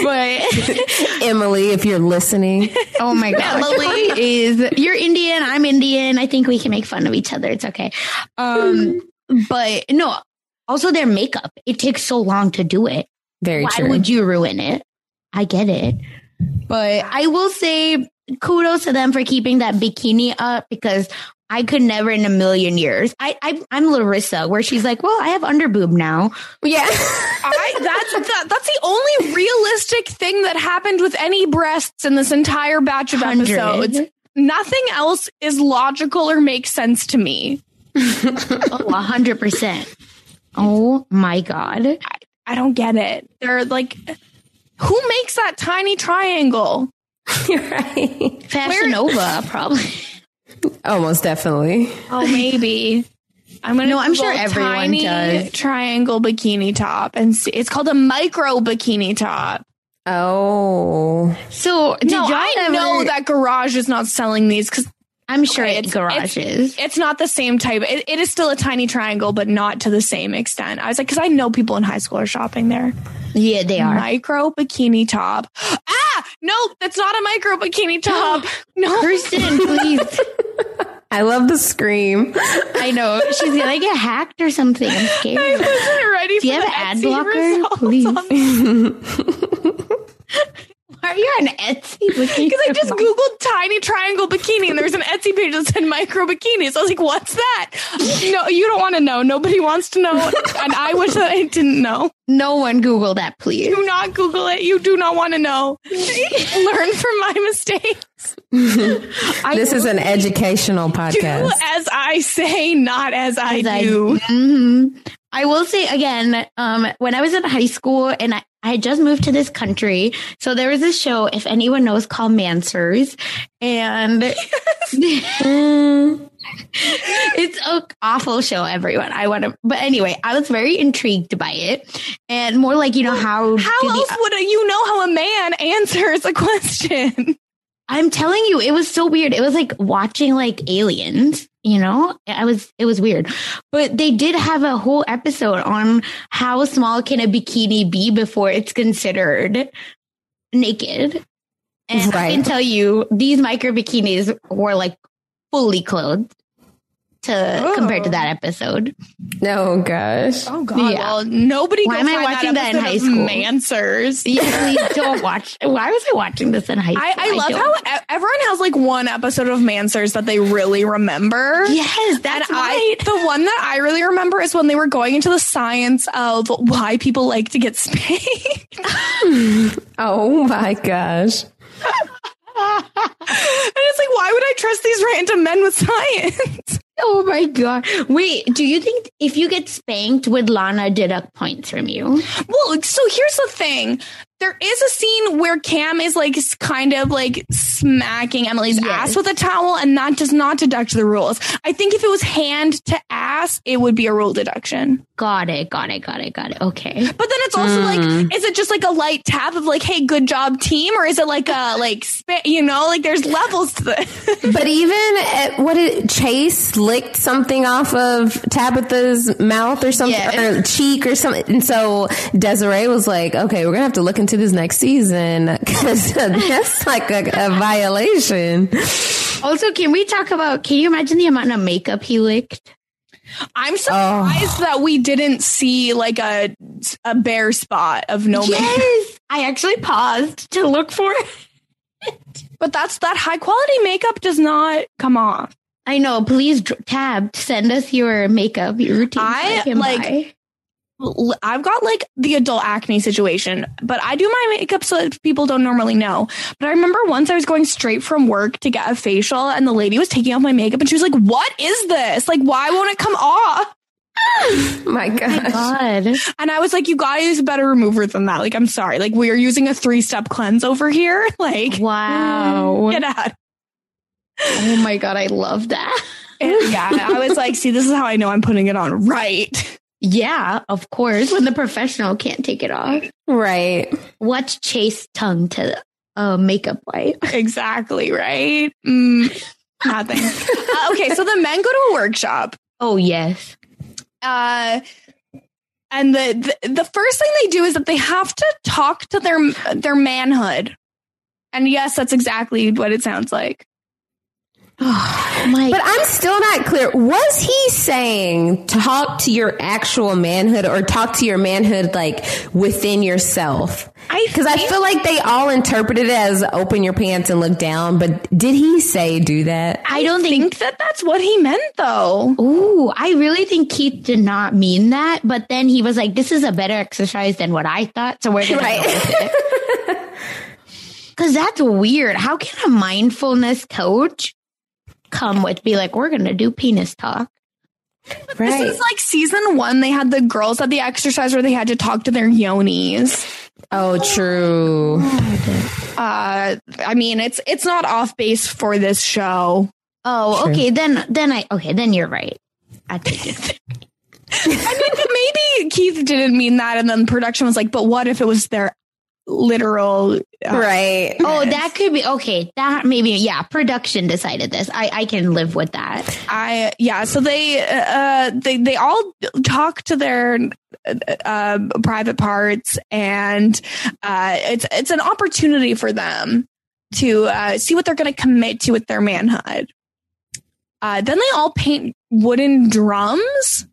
But Emily, if you're listening, oh my God, Emily is you're Indian. I'm Indian. I think we can make fun of each other. It's okay. Um, but no. Also, their makeup. It takes so long to do it. Very Why true. Why would you ruin it? I get it, but I will say kudos to them for keeping that bikini up, because I could never in a million years. I, I I'm Larissa, where she's like, well, I have underboob now. Yeah, I, that's that, that's the only realistic thing that happened with any breasts in this entire batch of episodes. nothing else is logical or makes sense to me. Oh, one hundred percent. Oh my God. I, I don't get it. They're like, who makes that tiny triangle? You're right. Fashion Nova, probably. Oh, most definitely. Oh, maybe. I'm gonna no, I'm sure Google everyone tiny does. Triangle bikini top, and see. It's called a micro bikini top. Oh, so did no, y'all I ever... know that Garage is not selling these because I'm sure okay, it's it's, Garage it's, is. It's not the same type. It, it is still a tiny triangle, but not to the same extent. I was like, because I know people in high school are shopping there. Yeah, they are. Micro bikini top. Ah, nope, that's not a micro bikini top. No, Kristen, please. I love the scream. I know. She's gonna get hacked or something. I'm scared. I wasn't ready Do you for have the an ad Etsy blocker? Please. Why are you on Etsy? Because I just Googled tiny triangle bikini and there was an Etsy page that said micro bikinis. I was like, what's that? No, you don't want to know. Nobody wants to know. And I wish that I didn't know. No one Google that, please. Do not Google it. You do not want to know. Learn from my mistakes. This is an educational podcast. Do as I say, not as I As I- do. Mhm. I will say again, um, when I was in high school and I, I had just moved to this country, so there was this show, if anyone knows, called Mansers, and it's an awful show, everyone. I want to, but anyway, I was very intrigued by it, and more like, you know, how How do else the, would you know how a man answers a question? I'm telling you, it was so weird. It was like watching like aliens, you know, I was, it was weird, but they did have a whole episode on how small can a bikini be before it's considered naked. And Right. I can tell you these micro bikinis were like fully clothed to Oh. compared to that episode. Oh gosh. Oh God! Yeah. Well, nobody. Why go am I find watching that in episode high of school? Mansers. Yeah, please don't watch. Why was I watching this in high school? I, I love don't. how e- everyone has like one episode of Mansers that they really remember. Yes, that's and right. I, the one that I really remember is when they were going into the science of why people like to get spanked. Oh my gosh. And it's like, why would I trust these random men with science? Oh my God. Wait, do you think if you get spanked, would Lana deduct points from you? Well, so here's the thing. There is a scene where Cam is like s- kind of like smacking Emily's Yes. ass with a towel, and that does not deduct the rules. I think if it was hand to ass, it would be a rule deduction. Got it, got it, got it, got it. Okay. But then it's also like, is it just like a light tap of like, hey, good job, team? Or is it like a, like, spa- you know, like there's levels to this. But even at, what did Chase licked something off of Tabitha's mouth or something, Yes. or cheek or something. And so Desiree was like, okay, we're going to have to look into this next season because that's like a, a violation. Also, can we talk about, can you imagine the amount of makeup he licked? I'm surprised that we didn't see like a, a bare spot of no makeup. Yes. I actually paused to look for it. But that's that high quality makeup does not come off. I know. Please, dr- Tab, send us your makeup, your routine. so I, can like- buy. L- I've got like the adult acne situation, but I do my makeup so that people don't normally know. But I remember once I was going straight from work to get a facial and the lady was taking off my makeup and she was like, what is this? Like, why won't it come off? My gosh. God. And I was like, you gotta use a better remover than that. Like, I'm sorry. Like, we are using a three step cleanse over here. Like, Wow. get out. Oh my God. I love that. And yeah, I was like, see, this is how I know I'm putting it on right. Yeah, of course. When the professional can't take it off. Right. What's Chase tongue to a makeup wipe? Exactly, right? Mm, nothing. uh, okay, so the men go to a workshop. Oh, yes. Uh, and the, the the first thing they do is that they have to talk to their their manhood. And yes, that's exactly what it sounds like. Oh my But I'm still not clear. Was he saying talk to your actual manhood or talk to your manhood like within yourself? Because I, I feel like they all interpreted it as open your pants and look down. But did he say do that? I don't think, think that that's what he meant, though. Ooh, I really think Keith did not mean that. But then he was like, this is a better exercise than what I thought. So we're going Right. to go with it. because that's weird. How can a mindfulness coach come with be like, we're going to do penis talk? Right. This is like season one. They had the girls at the exercise where they had to talk to their yonis. Oh, true. Uh, I mean, it's it's not off base for this show. Oh, okay. True. Then then I okay. Then you're right. I take it. I mean, maybe Keith didn't mean that, and then production was like, "But what if it was their literal?" Uh, right. Oh, that could be okay. That maybe yeah. Production decided this. I I can live with that. I yeah. So they uh they they all talk to their uh, private parts, and uh, it's it's an opportunity for them to uh, see what they're going to commit to with their manhood. Uh, then they all paint wooden drums.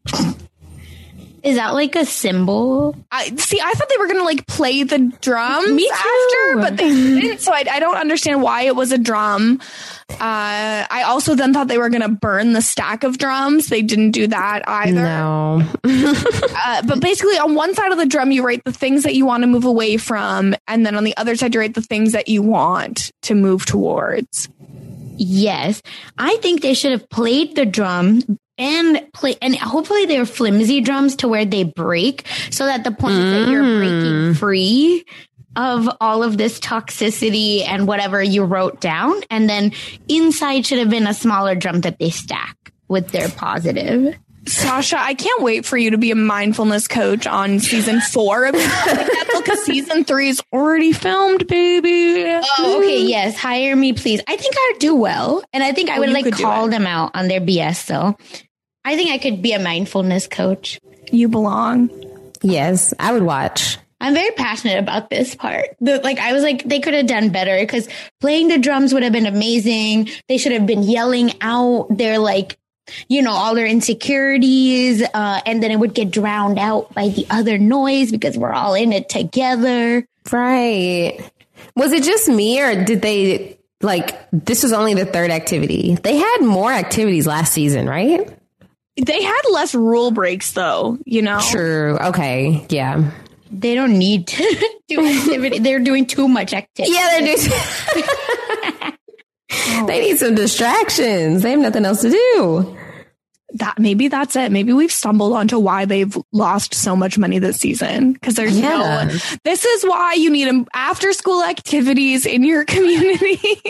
Is that like a symbol? I see. I thought they were going to like play the drums Me after, but they didn't. So I, I don't understand why it was a drum. Uh, I also then thought they were going to burn the stack of drums. They didn't do that either. No. uh, but basically, on one side of the drum, you write the things that you want to move away from, and then on the other side, you write the things that you want to move towards. Yes, I think they should have played the drum. And play, and hopefully they're flimsy drums to where they break, so that the point mm. that you're breaking free of all of this toxicity and whatever you wrote down, and then inside should have been a smaller drum that they stack with their positive. Sasha, I can't wait for you to be a mindfulness coach on season four of because season three is already filmed, baby. Oh, okay, yes, hire me, please. I think I'd do well, and I think I would oh, like call them out on their B S. So. I think I could be a mindfulness coach. You belong. Yes, I would watch. I'm very passionate about this part. The, like, I was like, they could have done better because playing the drums would have been amazing. They should have been yelling out their, like, you know, all their insecurities. Uh, and then it would get drowned out by the other noise because we're all in it together. Right. Was it just me or did they, like, this was only the third activity? They had more activities last season, right? They had less rule breaks, though, you know? True. Okay. Yeah. They don't need to do activity. They're doing too much activity. Yeah, they're doing. They need some distractions. They have nothing else to do. That maybe that's it. Maybe we've stumbled onto why they've lost so much money this season. Because there's yeah. no. This is why you need after school activities in your community.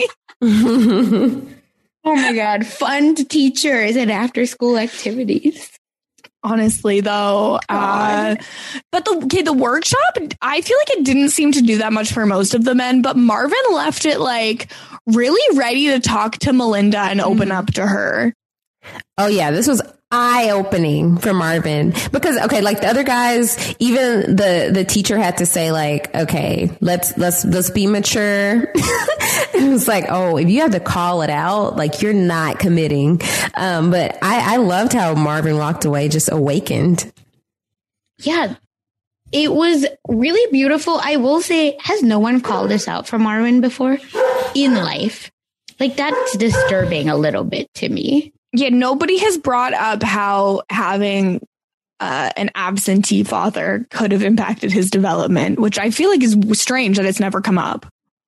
Oh my God. Fund teachers and after school activities. Honestly, though, uh, but the okay, the workshop, I feel like it didn't seem to do that much for most of the men, but Marvin left it like really ready to talk to Melinda and open mm. up to her. Oh, yeah, this was eye-opening for Marvin because, OK, like the other guys, even the the teacher had to say, like, OK, let's let's let's be mature. It was like, oh, if you have to call it out, like you're not committing. Um, but I, I loved how Marvin walked away just awakened. Yeah, it was really beautiful. I will say, has no one called this out for Marvin before in life? Like, that's disturbing a little bit to me. Yeah, nobody has brought up how having uh, an absentee father could have impacted his development, which I feel like is strange that it's never come up.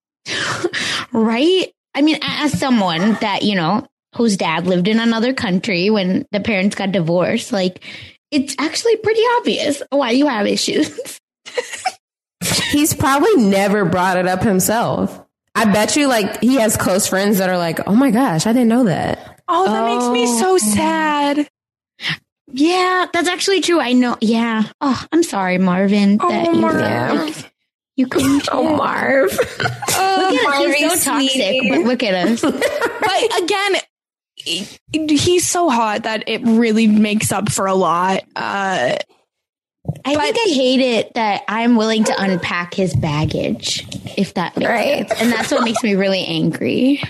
Right? I mean, as someone that, you know, whose dad lived in another country when the parents got divorced, like, it's actually pretty obvious why you have issues. He's probably never brought it up himself. I bet you, like, he has close friends that are like, oh my gosh, I didn't know that. Oh, that oh. makes me so sad. Yeah, that's actually true. I know. Yeah. Oh, I'm sorry, Marvin. Oh, that Marv. You, you couldn't. Oh, Marv. Oh, look at us. He's so toxic, but look at us. But again, he, he's so hot that it really makes up for a lot. Uh, I but, think I hate it that I'm willing to unpack his baggage, if that makes right. sense. And that's what makes me really angry.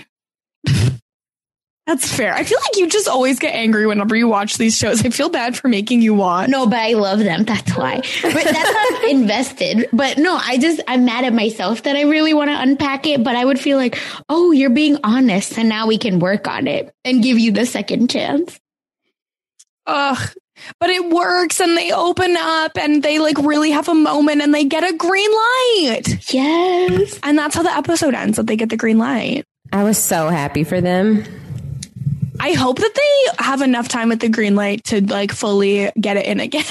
That's fair. I feel like you just always get angry whenever you watch these shows. I feel bad for making you watch. No, but I love them. That's why. But that's how I'm invested. But no, I just, I'm mad at myself that I really want to unpack it. But I would feel like, oh, you're being honest. And now we can work on it and give you the second chance. Ugh. But it works and they open up and they like really have a moment and they get a green light. Yes. And that's how the episode ends, that they get the green light. I was so happy for them. I hope that they have enough time with the green light to like fully get it in again.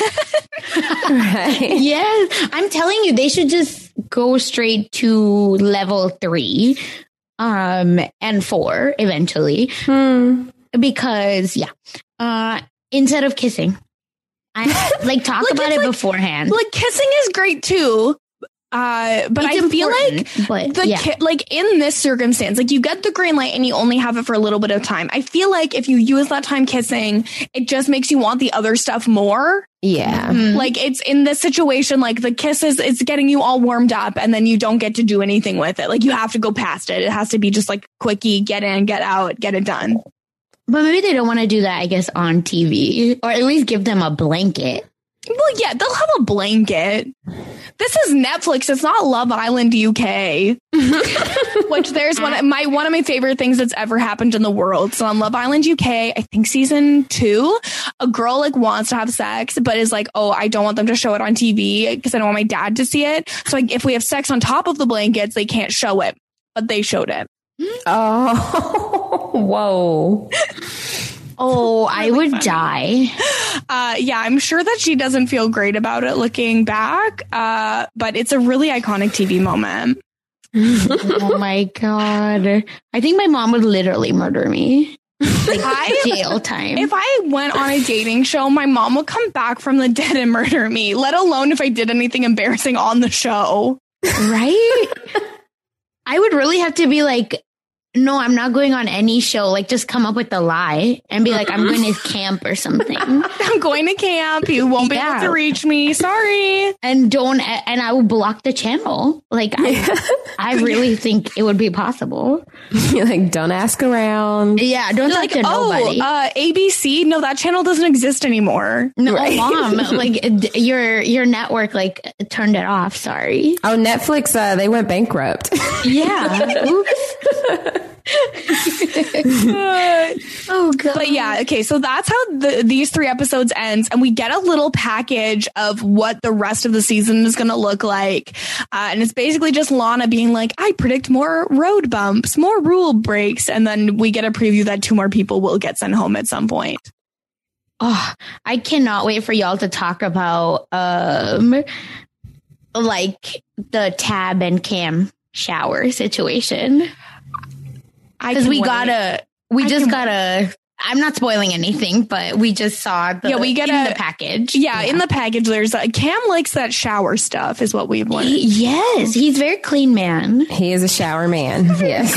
Right. Yes. I'm telling you, they should just go straight to level three um, and four eventually. Hmm. Because, yeah, uh, instead of kissing, I like talk like, about it like, beforehand. Like kissing is great too. Uh, but It's I feel like but, the yeah. ki- like in this circumstance, like you get the green light and you only have it for a little bit of time. I feel like if you use that time kissing, it just makes you want the other stuff more. Yeah. Mm-hmm. Like it's in this situation, like the kiss is it's getting you all warmed up and then you don't get to do anything with it. Like you have to go past it. It has to be just like quickie, get in, get out, get it done. But maybe they don't want to do that, I guess, on T V, or at least give them a blanket. Well, yeah, they'll have a blanket. This is Netflix. It's not Love Island U K, which there's one of my one of my favorite things that's ever happened in the world. So on Love Island U K, I think season two, a girl like wants to have sex, but is like, oh, I don't want them to show it on T V because I don't want my dad to see it. So like, if we have sex on top of the blankets, they can't show it, but they showed it. Oh, whoa. Oh, I would funny. die. Uh, yeah, I'm sure that she doesn't feel great about it looking back, uh, but it's a really iconic T V moment. Oh my God. I think my mom would literally murder me. Like I, jail time. If I went on a dating show, my mom would come back from the dead and murder me, let alone if I did anything embarrassing on the show. Right? I would really have to be like, no, I'm not going on any show. Like, just come up with a lie and be like, I'm going to camp or something. I'm going to camp. You won't be yeah. able to reach me. Sorry. And don't, and I will block the channel. Like, I, I really think it would be possible. You're like, don't ask around. Yeah, don't talk like, to nobody. Oh, uh, A B C? No, that channel doesn't exist ananymore. No, right. Mom, like, your your network, like, turned it off. Sorry. Oh, Netflix, uh, they went bankrupt. Yeah. Oops. Oh God. But yeah, okay, so that's how the, these three episodes ends, and we get a little package of what the rest of the season is going to look like, uh, and it's basically just Lana being like, I predict more road bumps, more rule breaks, and then we get a preview that two more people will get sent home at some point. Oh, I cannot wait for y'all to talk about um like the Tab and Cam shower situation. Because we wait. gotta, we I just gotta, wait. I'm not spoiling anything, but we just saw the, yeah, we get in a, the package. Yeah, yeah, in the package, there's a, Cam likes that shower stuff is what we've learned. He, yes, he's a very clean man. He is a shower man. Yes.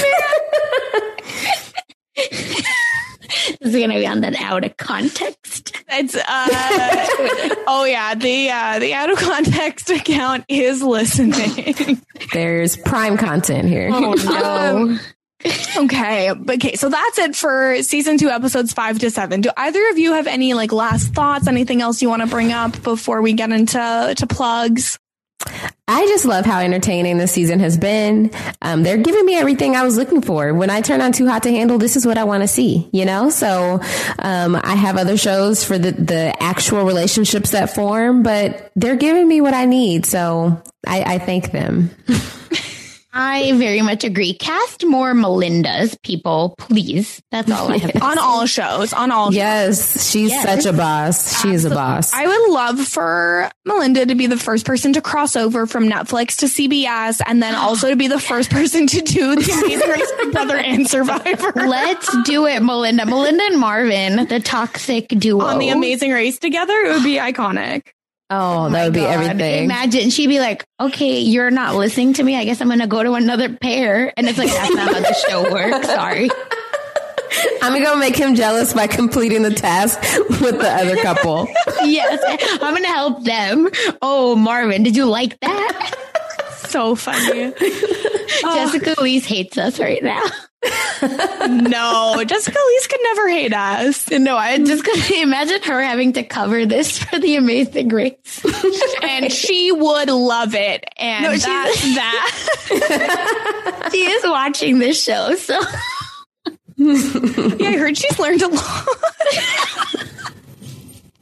This is going to be on that out of context. It's, uh, oh yeah, the, uh, the out of context account is listening. There's prime content here. Oh no. Um, okay, but okay, so that's it for season two, episodes five to seven. Do either of you have any like last thoughts? Anything else you want to bring up before we get into to plugs? I just love how entertaining this season has been. Um, they're giving me everything I was looking for. When I turn on Too Hot to Handle, this is what I want to see, you know? So um, I have other shows for the, the actual relationships that form, but they're giving me what I need. So I, I thank them. I very much agree. Cast more Melindas, people, please. That's all I have to on say. all shows. On all yes, shows. She's yes, she's such a boss. She is a boss. I would love for Melinda to be the first person to cross over from Netflix to C B S, and then also to be the first person to do The Amazing Race, Big Brother, and Survivor. Let's do it, Melinda. Melinda and Marvin, the toxic duo. On The Amazing Race together, it would be iconic. Oh, oh that would be God. everything. Imagine she'd be like, okay, you're not listening to me. I guess I'm going to go to another pair. And it's like, that's not how the show works. Sorry. I'm going to go make him jealous by completing the task with the other couple. Yes. I'm going to help them. Oh, Marvin, did you like that? So funny. Jessica Elise hates us right now. No, Jessica Elise could never hate us. No, I just couldn't imagine her having to cover this for The Amazing Race. And she would love it. And no, that's that. She is watching this show, so. Yeah, I heard she's learned a lot.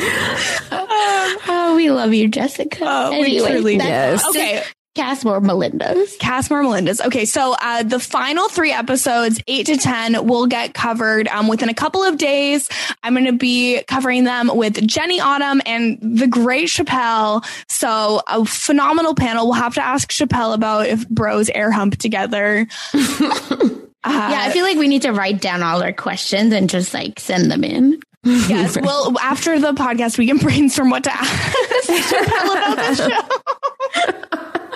Oh, we love you, Jessica. Oh, anyway, we truly yes. Okay. Cast more Melindas. Cast more Melindas. Okay, so uh, the final three episodes, eight to ten, will get covered um, within a couple of days. I'm going to be covering them with Jenny Autumn and the great Chappelle. So a phenomenal panel. We'll have to ask Chappelle about if bros air hump together. uh, yeah, I feel like we need to write down all our questions and just like send them in. Yes. Well, after the podcast, we can brainstorm what to ask Chappelle about the show.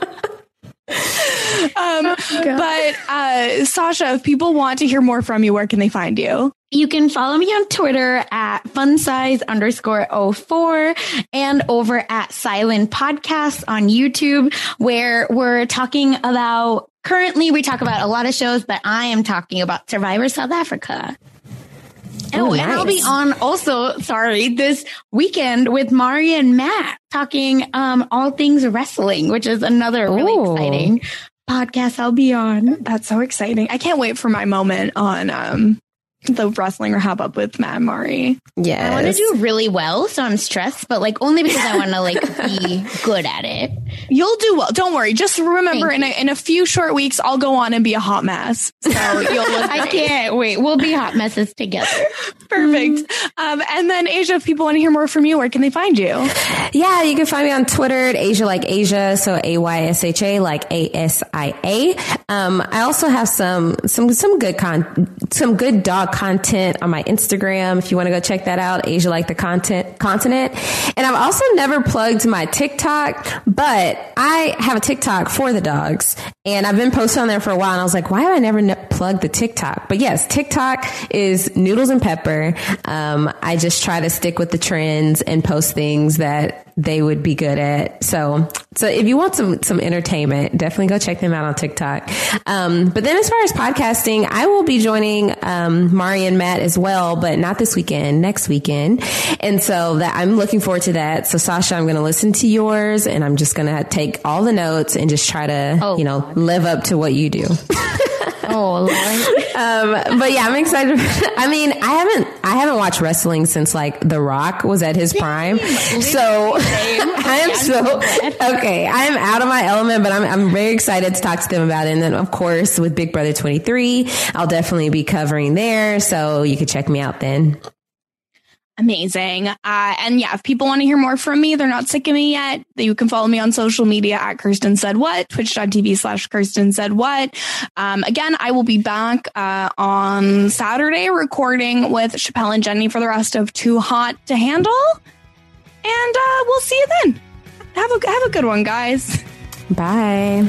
um, oh, but uh, Sasha, if people want to hear more from you, where can they find you? You can follow me on Twitter at funsize underscore oh four and over at Silent Podcasts on YouTube, where we're talking about, currently we talk about a lot of shows, but I am talking about Survivor South Africa. Oh, Ooh, and nice. I'll be on also, sorry, this weekend with Mari and Matt talking um, all things wrestling, which is another really Ooh. exciting podcast I'll be on. That's so exciting. I can't wait for my moment on um, the Wrestling Wrap Up with Matt and Mari. Yes. I want to do really well, so I'm stressed, but like only because I want to like be good at it. You'll do well. Don't worry. Just remember, in a, in a few short weeks, I'll go on and be a hot mess. So you'll look I can't wait. We'll be hot messes together. Perfect. Um, and then Asia, if people want to hear more from you, where can they find you? Yeah, you can find me on Twitter at Asia like Asia, so A Y S H A like A S I A. Um, I also have some some some good con some good dog content on my Instagram. If you want to go check that out, Asia like the content continent. And I've also never plugged my TikTok, but I have a TikTok for the dogs, and I've been posting on there for a while. And I was like, why have I never ne- plugged the TikTok? But yes, TikTok is Noodles and Pepper. Um, I just try to stick with the trends and post things that they would be good at. So, so if you want some, some entertainment, definitely go check them out on TikTok. Um, but then as far as podcasting, I will be joining, um, Mari and Matt as well, but not this weekend, next weekend. And so that I'm looking forward to that. So Sasha, I'm going to listen to yours, and I'm just going to take all the notes and just try to, oh, you know, God. live up to what you do. Oh, Lord. Um, but yeah, I'm excited. I mean, I haven't, I haven't watched wrestling since like The Rock was at his prime. So I am so, okay, I'm out of my element, but I'm, I'm very excited to talk to them about it. And then of course with Big Brother twenty-three, I'll definitely be covering there. So you can check me out then. Amazing. Uh, and yeah, if people want to hear more from me, they're not sick of me yet, you can follow me on social media at Kirsten Said What, twitch.tv slash Kirsten Said What. Um, again, I will be back uh, on Saturday recording with Chappelle and Jenny for the rest of Too Hot to Handle. And uh, we'll see you then. Have a, have a good one, guys. Bye.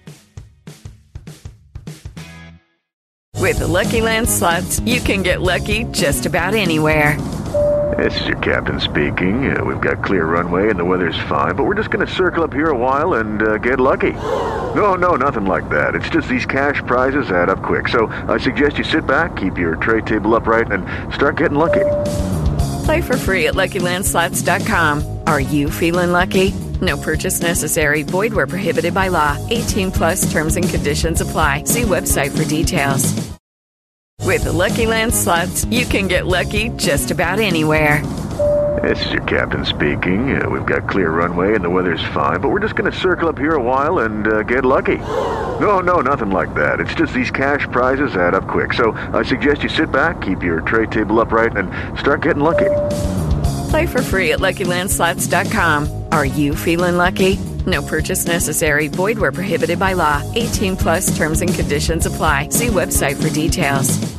With the Lucky Land Slots, you can get lucky just about anywhere. This is your captain speaking. Uh, we've got clear runway and the weather's fine, but we're just going to circle up here a while and uh, get lucky. No, no, nothing like that. It's just these cash prizes add up quick. So I suggest you sit back, keep your tray table upright, and start getting lucky. Play for free at Lucky Land Slots dot com. Are you feeling lucky? No purchase necessary. Void where prohibited by law. eighteen plus terms and conditions apply. See website for details. With the Lucky Land Slots, you can get lucky just about anywhere. This is your captain speaking. Uh, we've got clear runway and the weather's fine, but we're just going to circle up here a while and uh, get lucky. No, no, nothing like that. It's just these cash prizes add up quick. So I suggest you sit back, keep your tray table upright, and start getting lucky. Play for free at Lucky Land Slots dot com. Are you feeling lucky? No purchase necessary. Void where prohibited by law. eighteen plus terms and conditions apply. See website for details.